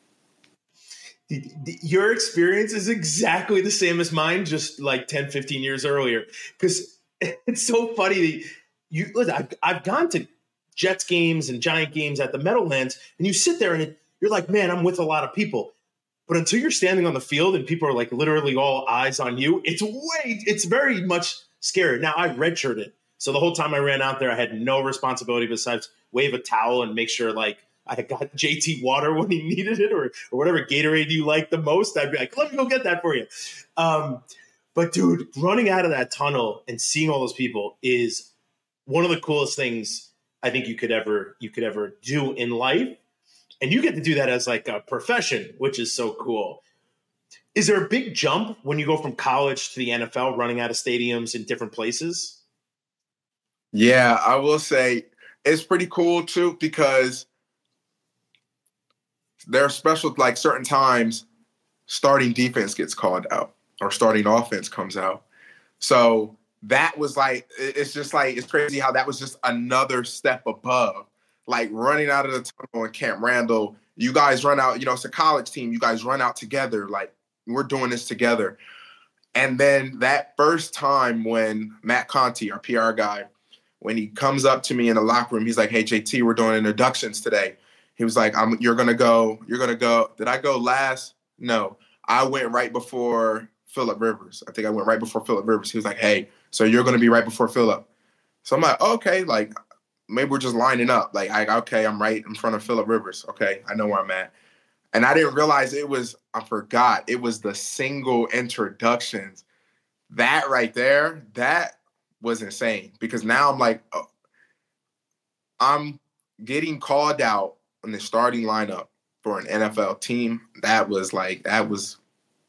Speaker 6: Your experience is exactly the same as mine, just like ten, fifteen years earlier. Because it's so funny. That you listen, I've, I've gone to Jets games and Giant games at the Meadowlands, and you sit there and it, you're like, man, I'm with a lot of people. But until you're standing on the field and people are like literally all eyes on you, it's way, it's very much scary. Now I redshirted. So the whole time I ran out there, I had no responsibility besides wave a towel and make sure like I got J T water when he needed it or, or whatever Gatorade you like the most. I'd be like, let me go get that for you. Um, but dude, running out of that tunnel and seeing all those people is one of the coolest things I think you could ever you could ever do in life. And you get to do that as like a profession, which is so cool. Is there a big jump when you go from college to the N F L running out of stadiums in different places?
Speaker 10: Yeah, I will say it's pretty cool too, because there are special, like certain times starting defense gets called out or starting offense comes out. So that was like, it's just like, it's crazy how that was just another step above. Like running out of the tunnel in Camp Randall, you guys run out, you know, it's a college team, you guys run out together, like we're doing this together. And then that first time when Matt Conti, our P R guy, when he comes up to me in the locker room, he's like, hey, J T, we're doing introductions today. He was like, I'm, you're going to go, you're going to go. Did I go last? No, I went right before Phillip Rivers. I think I went right before Phillip Rivers. He was like, hey, so you're going to be right before Phillip. So I'm like, okay, like maybe we're just lining up. Like, I, okay, I'm right in front of Phillip Rivers. Okay, I know where I'm at. And I didn't realize it was, I forgot, it was the single introductions. That right there, that was insane. Because now I'm like, oh, I'm getting called out in the starting lineup for an N F L team. That was like, that was,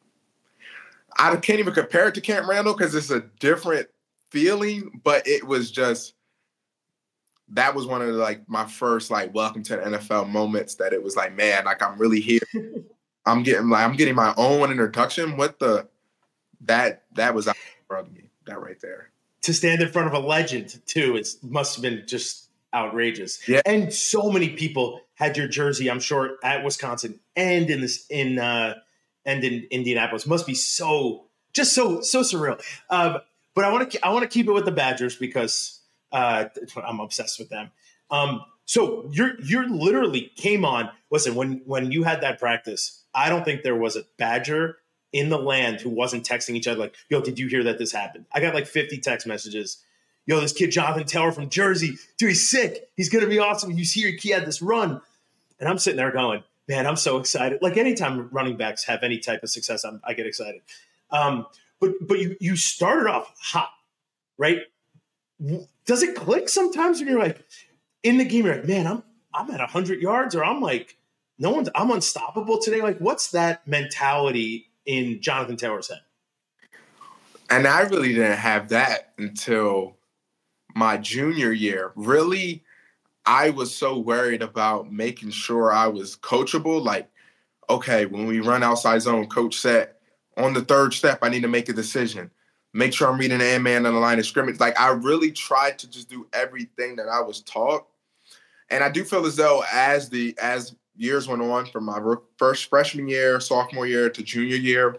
Speaker 10: I can't even compare it to Camp Randall because it's a different feeling, but it was just, that was one of the, like my first like welcome to the N F L moments that it was like, man, like I'm really here. I'm getting like, I'm getting my own introduction. What the, that, that was out of me, that right there.
Speaker 6: To stand in front of a legend too, it must have been just outrageous.
Speaker 10: Yeah.
Speaker 6: And so many people had your jersey, I'm sure, at Wisconsin and in this, in, uh, and in Indianapolis. Must be so, just so, so surreal. Um, but I want to, I want to keep it with the Badgers because uh, I'm obsessed with them. Um, so you're, you're literally came on, listen, when, when you had that practice, I don't think there was a Badger in the land who wasn't texting each other like, yo, did you hear that this happened? I got like fifty text messages. Yo, this kid, Jonathan Taylor from Jersey, dude, he's sick. He's going to be awesome. You see, he had this run. And I'm sitting there going, man, I'm so excited. Like anytime running backs have any type of success, I'm, I get excited. Um, but but you you started off hot, right? Does it click sometimes when you're like in the game? You're like, man, I'm I'm at one hundred yards, or I'm like, no one's I'm unstoppable today. Like, what's that mentality in Jonathan Taylor's head?
Speaker 10: And I really didn't have that until my junior year, really, I was so worried about making sure I was coachable. Like, okay, when we run outside zone, coach said, on the third step, I need to make a decision. Make sure I'm reading the end man on the line of scrimmage. Like, I really tried to just do everything that I was taught. And I do feel as though as the as years went on, from my first freshman year, sophomore year to junior year,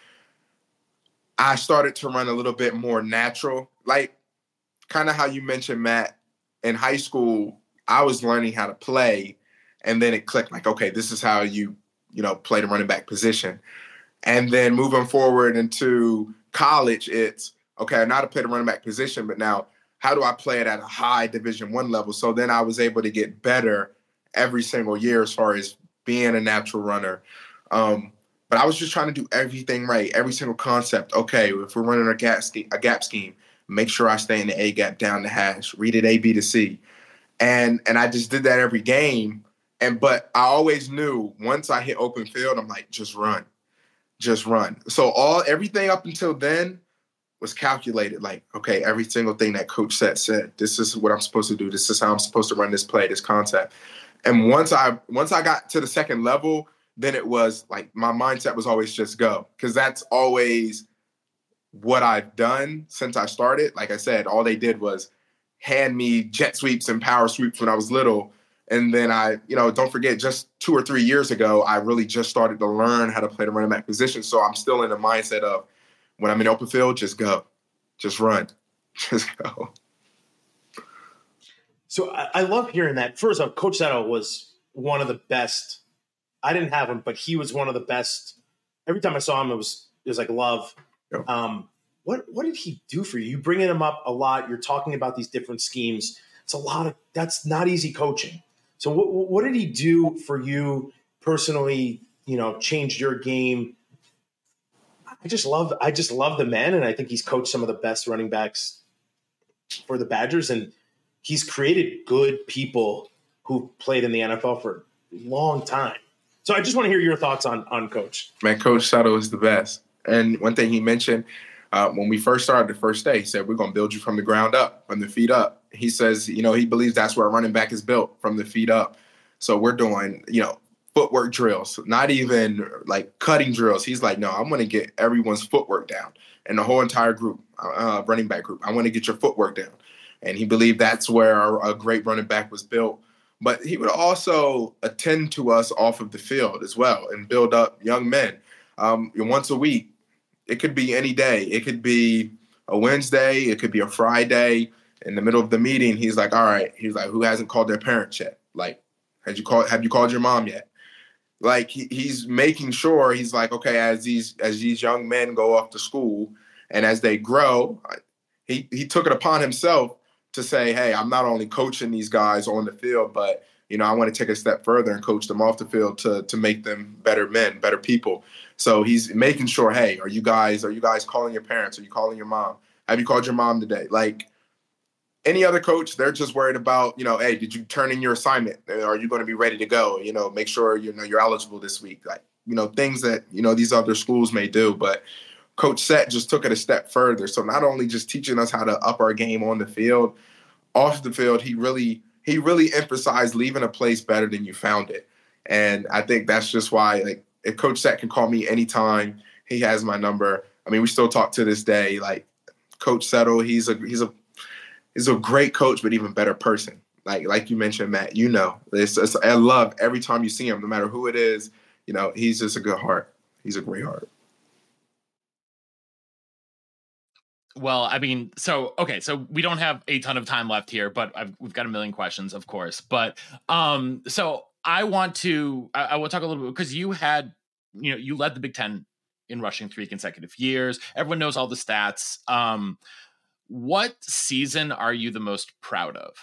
Speaker 10: I started to run a little bit more natural. Like, kind of how you mentioned, Matt, in high school, I was learning how to play, and then it clicked like, okay, this is how you, you know, play the running back position. And then moving forward into college, it's, okay, I know how to play the running back position, but now how do I play it at a high Division One level? So then I was able to get better every single year as far as being a natural runner. Um, but I was just trying to do everything right, every single concept. Okay, if we're running a gap scheme, a gap scheme, make sure I stay in the A gap down the hash, read it A, B to C. And and I just did that every game. And but I always knew once I hit open field, I'm like, just run, just run. So all everything up until then was calculated. Like, okay, every single thing that Coach Set said, this is what I'm supposed to do. This is how I'm supposed to run this play, this concept. And once I once I got to the second level, then it was like my mindset was always just go, because that's always what I've done since I started. Like I said, all they did was hand me jet sweeps and power sweeps when I was little. And then I, you know, don't forget, just two or three years ago, I really just started to learn how to play the running back position. So I'm still in the mindset of when I'm in open field, just go, just run, just go.
Speaker 6: So I, I love hearing that. First off, Coach Settle was one of the best. I didn't have him, but he was one of the best. Every time I saw him, it was it was like love.
Speaker 10: Yep.
Speaker 6: Um, what what did he do for you? You bringing him up a lot. You're talking about these different schemes. It's a lot of that's not easy coaching. So what what did he do for you personally? You know, changed your game. I just love I just love the man, and I think he's coached some of the best running backs for the Badgers, and he's created good people who played in the N F L for a long time. So I just want to hear your thoughts on on Coach.
Speaker 10: Man, Coach Settle is the best. And one thing he mentioned uh, when we first started the first day, he said, we're going to build you from the ground up, from the feet up. He says, you know, he believes that's where a running back is built, from the feet up. So we're doing, you know, footwork drills, not even like cutting drills. He's like, no, I'm going to get everyone's footwork down, and the whole entire group, uh, running back group. I want to get your footwork down. And he believed that's where a, a great running back was built. But he would also attend to us off of the field as well and build up young men. Um, once a week, it could be any day. It could be a Wednesday. It could be a Friday. In the middle of the meeting, he's like, all right. He's like, who hasn't called their parents yet? Like, had you called, have you called your mom yet? Like, he, he's making sure, he's like, okay, as these as these young men go off to school and as they grow, he, he took it upon himself to say, hey, I'm not only coaching these guys on the field, but, you know, I want to take a step further and coach them off the field to to make them better men, better people. So he's making sure, hey, are you guys, are you guys calling your parents? Are you calling your mom? Have you called your mom today? Like any other coach, they're just worried about, you know, hey, did you turn in your assignment? Are you going to be ready to go? You know, make sure, you know, you're eligible this week. Like, you know, things that, you know, these other schools may do, but Coach Set just took it a step further. So not only just teaching us how to up our game on the field, off the field, he really he really emphasized leaving a place better than you found it. And I think that's just why, like, if Coach Set can call me anytime, he has my number. I mean, we still talk to this day. Like, Coach Settle, he's a he's a he's a great coach, but even better person. Like like you mentioned, Matt, you know, it's, it's, I love every time you see him, no matter who it is. You know, he's just a good heart. He's a great heart.
Speaker 4: Well, I mean, so, okay, so we don't have a ton of time left here, but I've, we've got a million questions, of course. But um, so I want to, I, I will talk a little bit, because you had, you know, you led the Big Ten in rushing three consecutive years. Everyone knows all the stats. Um, what season are you the most proud of?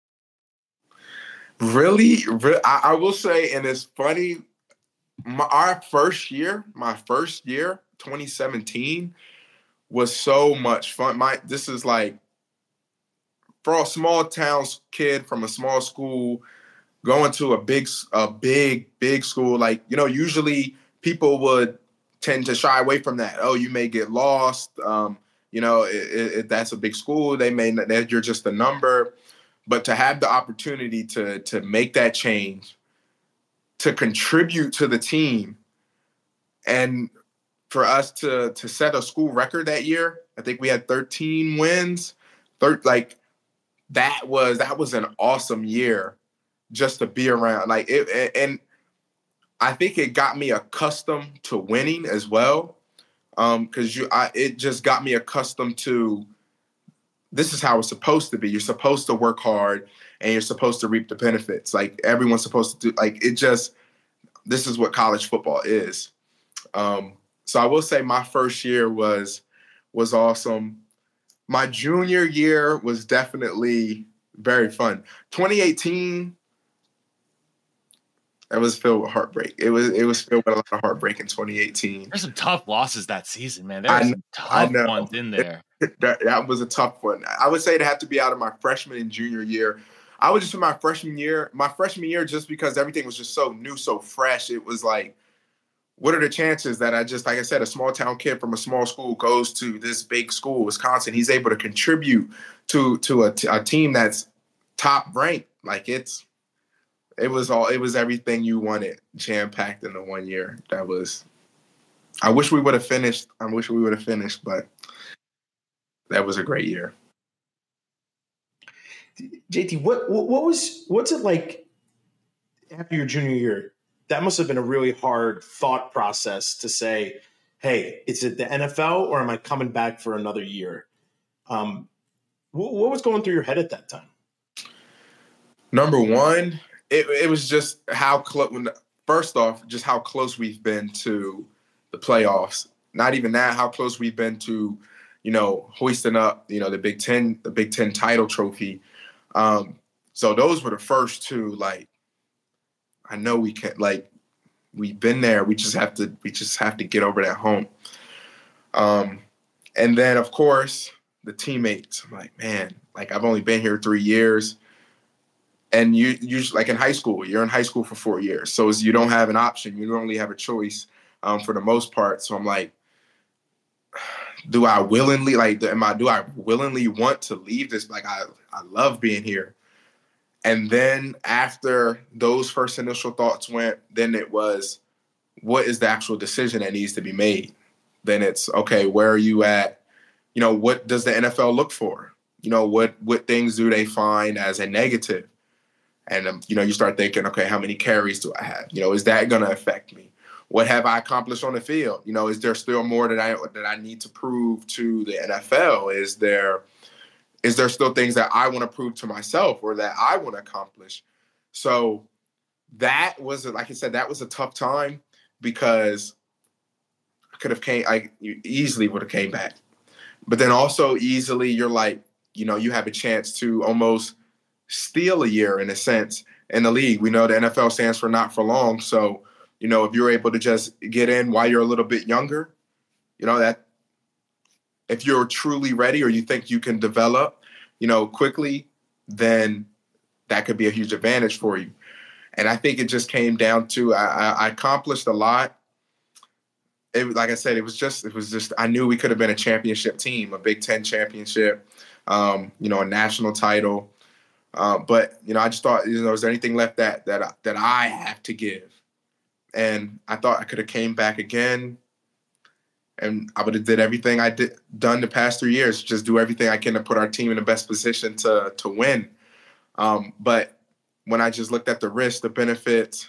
Speaker 10: Really, really I, I will say, and it's funny, my, our first year, my first year, twenty seventeen, was so much fun. My this is like, for a small town kid from a small school going to a big, a big, big school. Like, you know, usually people would tend to shy away from that. Oh, you may get lost. Um, You know, it, it, that's a big school. They may not, you're just a number, but to have the opportunity to to make that change, to contribute to the team, and for us to to set a school record that year, I think we had thirteen wins. Thir- like that was that was an awesome year just to be around. Like it, and I think it got me accustomed to winning as well, um, because you, I, it just got me accustomed to this is how it's supposed to be. You're supposed to work hard, and you're supposed to reap the benefits. Like everyone's supposed to do. Like it just this is what college football is. Um, so I will say my first year was was awesome. My junior year was definitely very fun. twenty eighteen, it was filled with heartbreak. It was it was filled with a lot of heartbreak in twenty eighteen.
Speaker 4: There's some tough losses that season, man. There were some tough ones in there.
Speaker 10: It, that, that was a tough one. I would say it had to be out of my freshman and junior year. I was just in my freshman year. My freshman year, just because everything was just so new, so fresh, it was like, what are the chances that I just, like I said, a small town kid from a small school goes to this big school, Wisconsin. He's able to contribute to to a, a team that's top ranked. Like it's, it was all, it was everything you wanted jam packed in the one year. That was, I wish we would have finished. I wish we would have finished, but that was a great year.
Speaker 6: J T, what what was what's it like after your junior year? That must have been a really hard thought process to say, hey, is it the N F L or am I coming back for another year? Um, what, what was going through your head at that time?
Speaker 10: Number one, it, it was just how close, first off, just how close we've been to the playoffs. Not even that, how close we've been to, you know, hoisting up, you know, the Big Ten, the Big Ten title trophy. Um, so those were the first two, like, I know we can't, like, we've been there. We just have to, we just have to get over that hump. Um, and then, of course, the teammates. I'm like, man, like, I've only been here three years. And you, you like in high school, you're in high school for four years. So you don't have an option. You only have a choice um, for the most part. So I'm like, do I willingly, like, am I, do I willingly want to leave this? Like, I, I love being here. And then after those first initial thoughts went, then it was, what is the actual decision that needs to be made? Then it's, okay, where are you at? You know, what does the N F L look for? You know, what what things do they find as a negative? And, um, you know, you start thinking, okay, how many carries do I have? You know, is that going to affect me? What have I accomplished on the field? You know, is there still more that I that I need to prove to the N F L? Is there Is there still things that I want to prove to myself or that I want to accomplish? So that was, like I said, that was a tough time because I could have came, I easily would have came back. But then also easily you're like, you know, you have a chance to almost steal a year in a sense in the league. We know the N F L stands for not for long. So, you know, if you're able to just get in while you're a little bit younger, you know, that, if you're truly ready or you think you can develop, you know, quickly, then that could be a huge advantage for you. And I think it just came down to I, I accomplished a lot. It, like I said, it was just it was just I knew we could have been a championship team, a Big Ten championship, um, you know, a national title. Uh, but you know, I just thought, you know, is there anything left that that I, that I have to give? And I thought I could have came back again. And I would have did everything I did done the past three years, just do everything I can to put our team in the best position to to win. Um, but when I just looked at the risks, the benefits,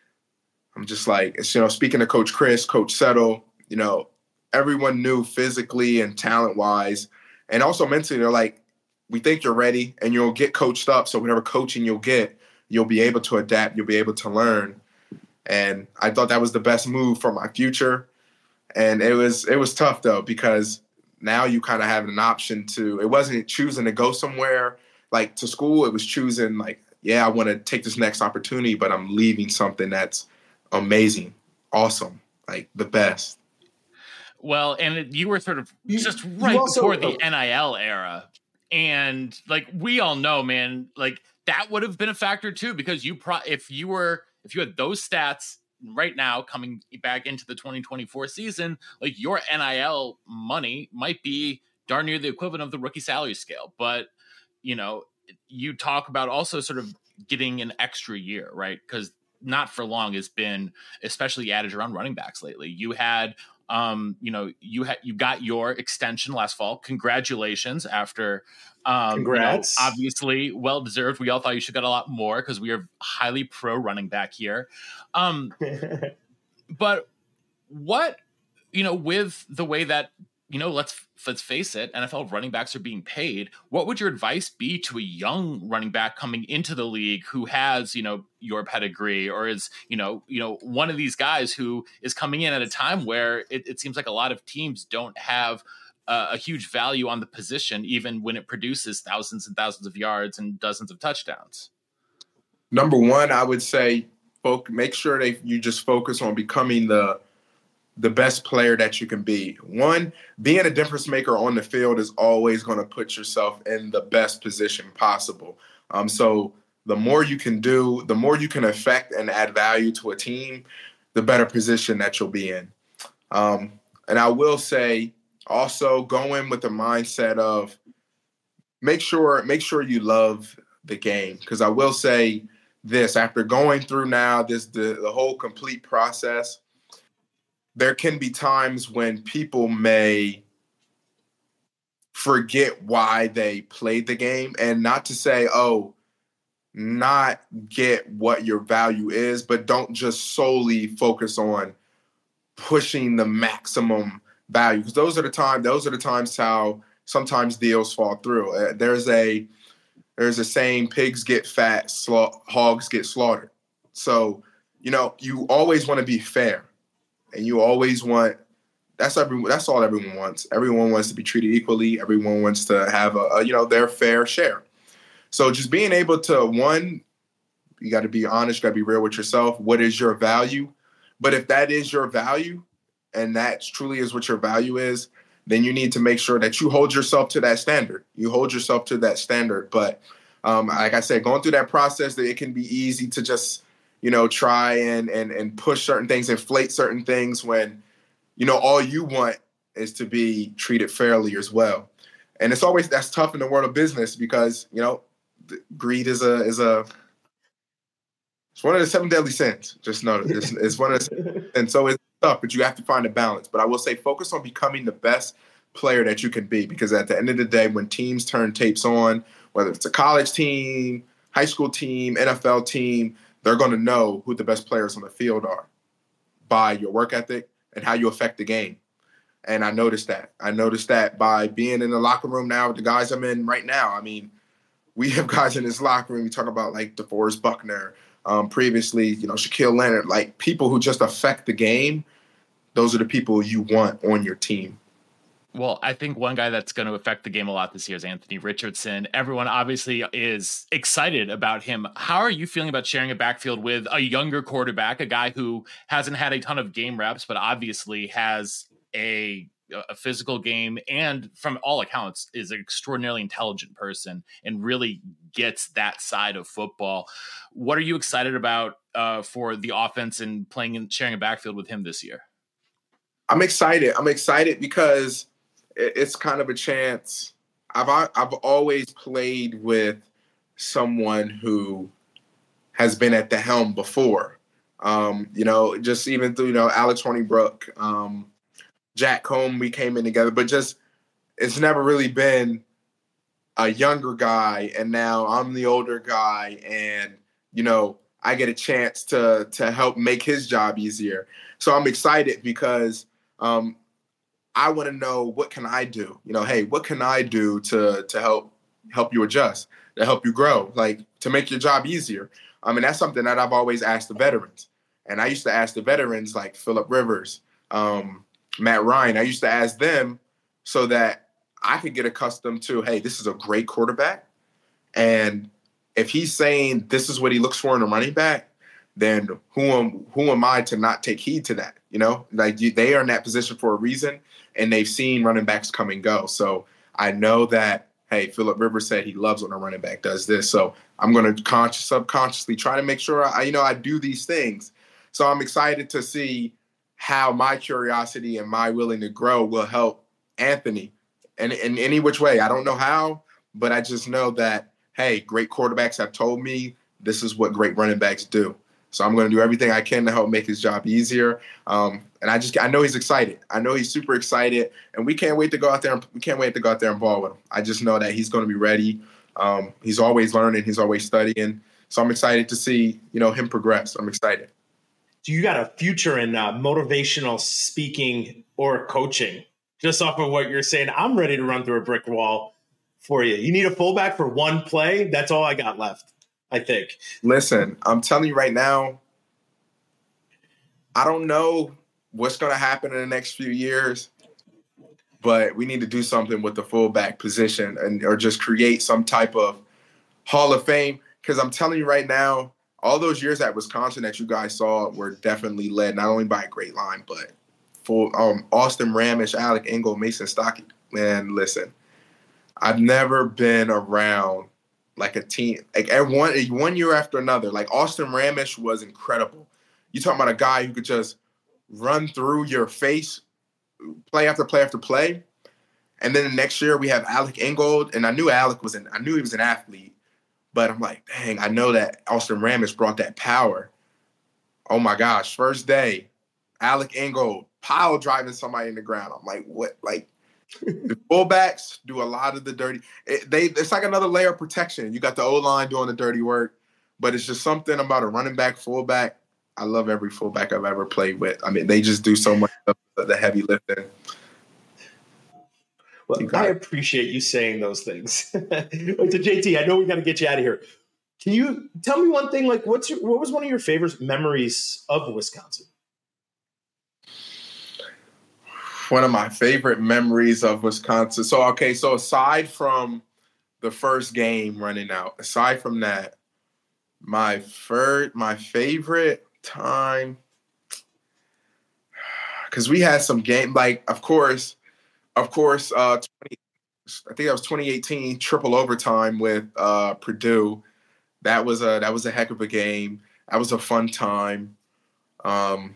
Speaker 10: I'm just like, it's, you know, speaking to Coach Chris, Coach Settle, you know, everyone knew physically and talent-wise, and also mentally, they're like, we think you're ready and you'll get coached up. So whatever coaching you'll get, you'll be able to adapt, you'll be able to learn. And I thought that was the best move for my future. And it was it was tough, though, because now you kind of have an option to – it wasn't choosing to go somewhere, like, to school. It was choosing, like, yeah, I want to take this next opportunity, but I'm leaving something that's amazing, awesome, like the best.
Speaker 4: Well, and it, you were sort of
Speaker 6: You-
Speaker 4: just
Speaker 6: you
Speaker 4: right
Speaker 6: also-
Speaker 4: before the N I L era. And, like, we all know, man, like, that would have been a factor, too, because you pro- if you were – if you had those stats – right now coming back into the twenty twenty-four season, like your N I L money might be darn near the equivalent of the rookie salary scale. But, you know, you talk about also sort of getting an extra year, right? Because not for long has been especially adage around running backs lately. You had, um, you know, you had, you got your extension last fall. Congratulations after, um,
Speaker 6: Congrats.
Speaker 4: You know, obviously well-deserved. We all thought you should get a lot more because we are highly pro running back here. Um, but what, you know, with the way that, you know, let's let's face it, N F L running backs are being paid. What would your advice be to a young running back coming into the league who has, you know, your pedigree, or is, you know, you know, one of these guys who is coming in at a time where it, it seems like a lot of teams don't have uh, a huge value on the position, even when it produces thousands and thousands of yards and dozens of touchdowns?
Speaker 10: Number one, I would say, folk, make sure that you just focus on becoming the the best player that you can be. One, being a difference maker on the field is always going to put yourself in the best position possible. Um, so the more you can do, the more you can affect and add value to a team, the better position that you'll be in. Um, and I will say also go in with the mindset of make sure, make sure you love the game. Because I will say this, after going through now this the, the whole complete process, there can be times when people may forget why they played the game, and not to say, oh, not get what your value is, but don't just solely focus on pushing the maximum value. Because those are the time, those are the times how sometimes deals fall through. Uh, there's a there's a saying, pigs get fat, sla- hogs get slaughtered. So, you know, you always want to be fair. And you always want, that's every, that's all everyone wants. Everyone wants to be treated equally. Everyone wants to have a, a you know, their fair share. So just being able to, one, you got to be honest, you got to be real with yourself. What is your value? But if that is your value and that truly is what your value is, then you need to make sure that you hold yourself to that standard. You hold yourself to that standard. But um, like I said, going through that process, that it can be easy to just, you know, try and, and, and push certain things, inflate certain things when, you know, all you want is to be treated fairly as well. And it's always, that's tough in the world of business because, you know, greed is a, is a, it's one of the seven deadly sins. Just know it. It's, it's one of the, and so it's tough, but you have to find a balance. But I will say, focus on becoming the best player that you can be, because at the end of the day, when teams turn tapes on, whether it's a college team, high school team, N F L team, they're going to know who the best players on the field are by your work ethic and how you affect the game. And I noticed that. I noticed that by being in the locker room now with the guys I'm in right now. I mean, we have guys in this locker room. We talk about like DeForest Buckner, um, previously, you know, Shaquille Leonard, like people who just affect the game. Those are the people you want on your team.
Speaker 4: Well, I think one guy that's going to affect the game a lot this year is Anthony Richardson. Everyone obviously is excited about him. How are you feeling about sharing a backfield with a younger quarterback, a guy who hasn't had a ton of game reps, but obviously has a, a physical game and from all accounts is an extraordinarily intelligent person and really gets that side of football? What are you excited about uh, for the offense and playing and sharing a backfield with him this year?
Speaker 10: I'm excited. I'm excited because it's kind of a chance. I've I've always played with someone who has been at the helm before. Um, you know, just even through, you know, Alex Hornibrook, um, Jack Cohn, we came in together, but just it's never really been a younger guy, and now I'm the older guy, and you know, I get a chance to to help make his job easier. So I'm excited because um, I want to know, what can I do? You know, hey, what can I do to to help help you adjust, to help you grow, like to make your job easier? I mean, that's something that I've always asked the veterans. And I used to ask the veterans like Phillip Rivers, um, Matt Ryan. I used to ask them so that I could get accustomed to, hey, this is a great quarterback. And if he's saying this is what he looks for in a running back, then who am who am I to not take heed to that? You know, like you, they are in that position for a reason, and they've seen running backs come and go. So I know that, hey, Phillip Rivers said he loves when a running back does this. So I'm going to conscious, subconsciously try to make sure I, you know, I do these things. So I'm excited to see how my curiosity and my willing to grow will help Anthony in, in any which way. I don't know how, but I just know that, hey, great quarterbacks have told me this is what great running backs do. So I'm going to do everything I can to help make his job easier. Um, and I just, I know he's excited. I know he's super excited, and we can't wait to go out there. And, we can't wait to go out there and ball with him. I just know that he's going to be ready. Um, he's always learning. He's always studying. So I'm excited to see, you know, him progress. I'm excited.
Speaker 6: Do you got a future in uh, motivational speaking or coaching? Just off of what you're saying, I'm ready to run through a brick wall for you. You need a fullback for one play. That's all I got left, I think.
Speaker 10: Listen, I'm telling you right now, I don't know what's going to happen in the next few years, but we need to do something with the fullback position and or just create some type of Hall of Fame. Because I'm telling you right now, all those years at Wisconsin that you guys saw were definitely led not only by a great line, but for um, Austin Ramish, Alec Ingold, Mason Stockey. Man, listen, I've never been around like a team, like one, one year after another. Like Austin Ramish was incredible. You talking about a guy who could just run through your face, play after play after play. And then the next year we have Alec Ingold, and I knew Alec was an, I knew he was an athlete, but I'm like, dang, I know that Austin Ramish brought that power. Oh my gosh, first day, Alec Ingold pile driving somebody in the ground. I'm like, what? Like the fullbacks do a lot of the dirty. It, they it's like another layer of protection. You got the O-line doing the dirty work, but it's just something about a running back, fullback. I love every fullback I've ever played with. I mean, they just do so much of the heavy lifting.
Speaker 6: Well, I appreciate you saying those things. To J T, I know we got to get you out of here. Can you tell me one thing? Like, what's your, what was one of your favorite memories of Wisconsin?
Speaker 10: One of my favorite memories of Wisconsin. So, okay, so aside from the first game running out, aside from that, my first, my favorite time, because we had some game, like, of course, of course, uh, twenty, I think that was twenty eighteen triple overtime with uh, Purdue. That was a that was a heck of a game. That was a fun time. Um,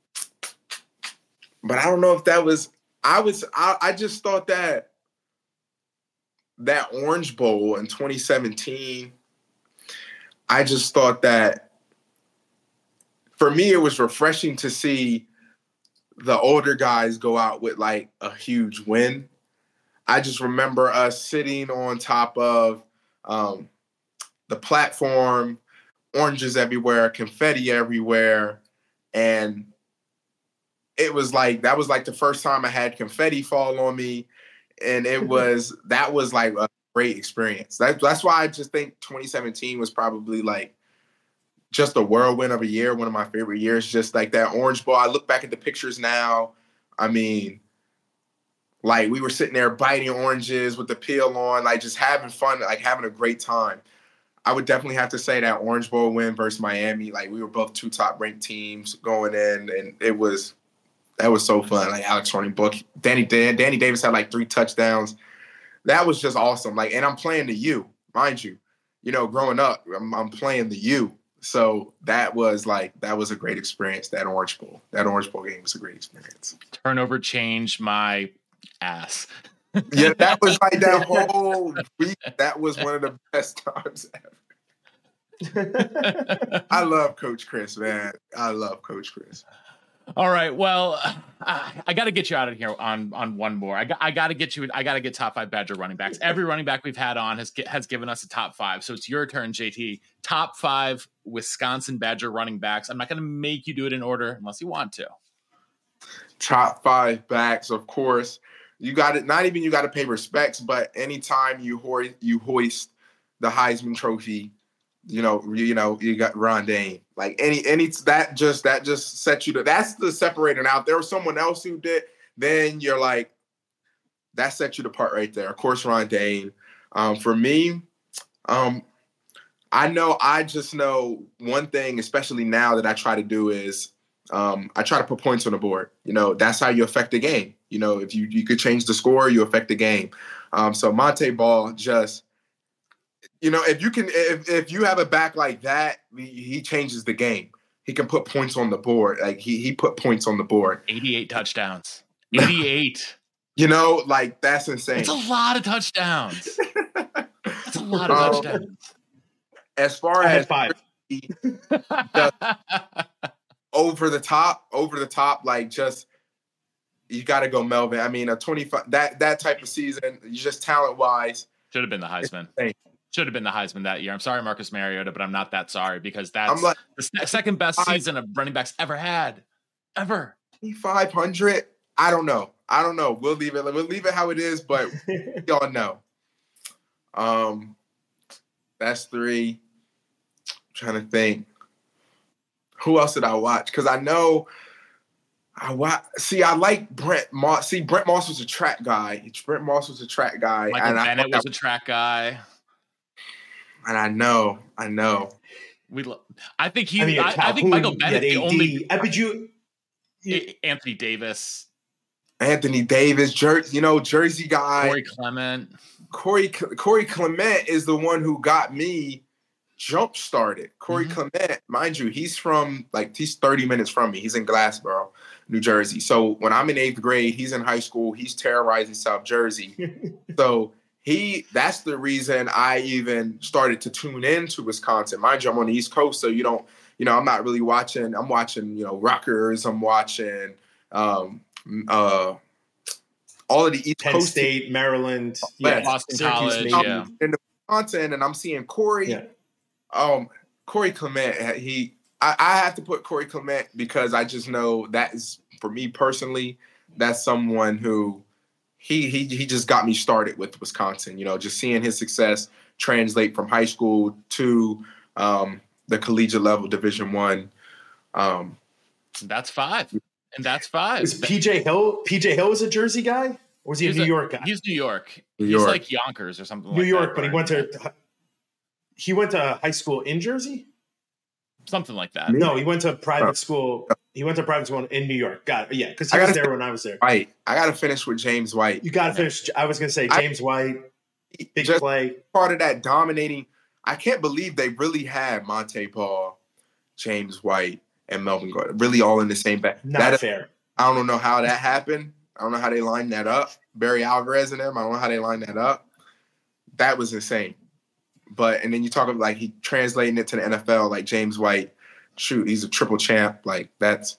Speaker 10: but I don't know if that was. I was. I, I just thought that that Orange Bowl in twenty seventeen. I just thought that for me it was refreshing to see the older guys go out with like a huge win. I just remember us sitting on top of um, the platform, oranges everywhere, confetti everywhere. And it was like, that was like the first time I had confetti fall on me. And it was, that was like a great experience. That, that's why I just think twenty seventeen was probably like just a whirlwind of a year, one of my favorite years, just like that Orange Bowl. I look back at the pictures now. I mean, like we were sitting there biting oranges with the peel on, like just having fun, like having a great time. I would definitely have to say that Orange Bowl win versus Miami. Like we were both two top ranked teams going in, and it was, that was so fun. Like Alex Hornibrook, Danny, Dan, Danny Davis had like three touchdowns. That was just awesome. Like, and I'm playing the U, mind you. You know, growing up, I'm, I'm playing the U. So that was like, that was a great experience, that Orange Bowl. That Orange Bowl game was a great experience.
Speaker 4: Turnover changed my ass.
Speaker 10: Yeah, that was like that whole week. That was one of the best times ever. I love Coach Chris, man. I love Coach Chris.
Speaker 4: All right. Well, uh, I got to get you out of here on on one more. I got I got to get you. I got to get top five Badger running backs. Every running back we've had on has has given us a top five. So it's your turn, J T. Top five Wisconsin Badger running backs. I'm not going to make you do it in order unless you want to.
Speaker 10: Top five backs, of course. You got it. Not even you got to pay respects, but anytime you hoist you hoist the Heisman Trophy, you know, you, you know, you got Ron Dayne. Like any, any that just that just sets you to. That's the separator. Now, if there was someone else who did, then you're like, that sets you apart right there. Of course, Ron Dayne. Um, for me, um, I know. I just know one thing, especially now that I try to do is um, I try to put points on the board. You know, that's how you affect the game. You know, if you you could change the score, you affect the game. Um, so Montee Ball just. You know, if you can, if, if you have a back like that, he changes the game. He can put points on the board. Like he he put points on the board.
Speaker 4: eighty-eight touchdowns. eighty-eight.
Speaker 10: You know, like that's insane.
Speaker 4: It's a lot of touchdowns. That's a lot of
Speaker 10: Um,
Speaker 4: touchdowns.
Speaker 10: As far
Speaker 6: I had
Speaker 10: as
Speaker 6: five.
Speaker 10: the- over the top, over the top, like just you got to go Melvin. I mean, a twenty-five that that type of season, just talent wise,
Speaker 4: Should have been the Heisman.
Speaker 10: insane.
Speaker 4: Should have been the Heisman that year. I'm sorry, Marcus Mariota, but I'm not that sorry because that's
Speaker 10: I'm like
Speaker 4: the se- second best season of running backs ever had, ever.
Speaker 10: twenty-five hundred. I don't know. I don't know. We'll leave it. We'll leave it how it is, but y'all know. Um, that's three. I'm trying to think. Who else did I watch? Because I know I watch. See, I like Brent Moss. See, Brent Moss was a track guy. Brent Moss was a track guy.
Speaker 4: Michael
Speaker 10: and
Speaker 4: Bennett
Speaker 10: I,
Speaker 4: was a track guy.
Speaker 10: And I know, I know.
Speaker 4: We, lo- I think he.
Speaker 6: I mean,
Speaker 4: I, I think Michael Bennett the only.
Speaker 6: I bet you,
Speaker 4: A- Anthony Davis,
Speaker 10: Anthony Davis, Jer- you know, Jersey guy.
Speaker 4: Corey Clement.
Speaker 10: Corey Corey Clement is the one who got me jump started. Corey
Speaker 4: Mhm.
Speaker 10: Clement, mind you, he's from like he's thirty minutes from me. He's in Glassboro, New Jersey. So when I'm in eighth grade, he's in high school. He's terrorizing South Jersey. So he that's the reason I even started to tune into Wisconsin. Mind you, I'm on the East Coast, so you don't, you know, I'm not really watching. I'm watching, you know, Rutgers. I'm watching um uh all of the East
Speaker 6: Penn
Speaker 10: Coast
Speaker 6: State, Maryland,
Speaker 10: Yeah,
Speaker 6: yeah,
Speaker 4: Boston
Speaker 6: Syracuse,
Speaker 4: College,
Speaker 6: Michigan.
Speaker 4: yeah.
Speaker 10: in the Wisconsin, and I'm seeing Corey.
Speaker 6: Yeah.
Speaker 10: Um, Corey Clement. He, I, I have to put Corey Clement because I just know that is for me personally. That's someone who he he he just got me started with Wisconsin. You know, just seeing his success translate from high school to um, the collegiate level, Division One. Um,
Speaker 4: That's five, and that's five.
Speaker 6: Was P J Hill? P J Hill was a Jersey guy, or was he a
Speaker 4: He's
Speaker 6: New
Speaker 4: a-
Speaker 6: York guy?
Speaker 4: He's New York.
Speaker 10: New
Speaker 4: He's
Speaker 10: York.
Speaker 4: like Yonkers or something.
Speaker 6: New
Speaker 4: like
Speaker 6: York,
Speaker 4: that,
Speaker 6: but he
Speaker 4: right?
Speaker 6: went to he went to high school in Jersey.
Speaker 4: something like that.
Speaker 6: No, he went to private
Speaker 10: Oh.
Speaker 6: school. He went to private school in New York. Got it. Yeah, because he
Speaker 10: I
Speaker 6: was
Speaker 10: gotta
Speaker 6: there
Speaker 10: say-
Speaker 6: when I was there.
Speaker 10: White. I got to finish with James White.
Speaker 6: You got to finish. I was going to say
Speaker 10: I-
Speaker 6: James White, big
Speaker 10: Just
Speaker 6: play.
Speaker 10: part of that dominating. I can't believe they really had Monte Paul, James White, and Melvin Gordon really all in the same bag.
Speaker 6: Not
Speaker 10: That-
Speaker 6: fair.
Speaker 10: I don't know how that happened. I don't know how they lined that up. Barry Alvarez and them. I don't know how they lined that up. That was insane. But and then you talk about like he translating it to the N F L, like James White. Shoot, he's a triple champ. Like that's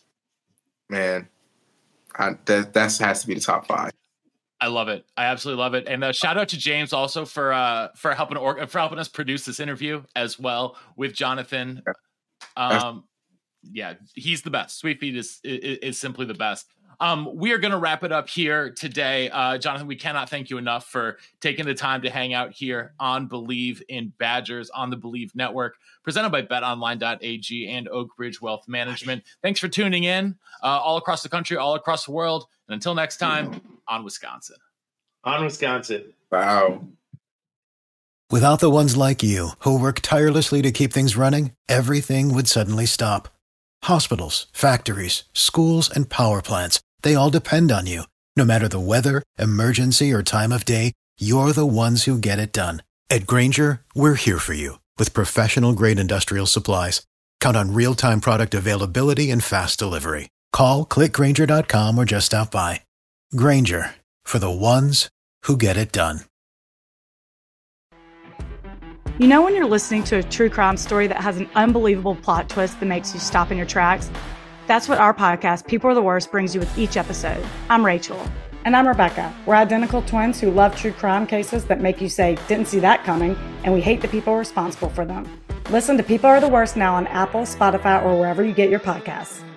Speaker 10: man. I, that that has to be the top five.
Speaker 4: I love it. I absolutely love it. And uh, shout out to James also for uh, for helping or- for helping us produce this interview as well with Jonathan. Um, yeah, he's the best. Sweet Feet is, is is simply the best. Um, we are going to wrap it up here today. Uh, Jonathan, we cannot thank you enough for taking the time to hang out here on Believe in Badgers on the Believe Network, presented by bet online dot a g and Oak Ridge Wealth Management. Thanks for tuning in uh, all across the country, all across the world. And until next time, on Wisconsin.
Speaker 6: On Wisconsin.
Speaker 10: Wow.
Speaker 1: Without the ones like you, who work tirelessly to keep things running, everything would suddenly stop. Hospitals, factories, schools, and power plants, they all depend on you. No matter the weather, emergency, or time of day, you're the ones who get it done. At Grainger, we're here for you with professional-grade industrial supplies. Count on real-time product availability and fast delivery. Call, click Grainger dot com, or just stop by. Grainger, for the ones who get it done.
Speaker 11: You know when you're listening to a true crime story that has an unbelievable plot twist that makes you stop in your tracks? That's what our podcast, People Are the Worst, brings you with each episode. I'm Rachel.
Speaker 12: And I'm Rebecca. We're identical twins who love true crime cases that make you say, didn't see that coming, and we hate the people responsible for them. Listen to People Are the Worst now on Apple, Spotify, or wherever you get your podcasts.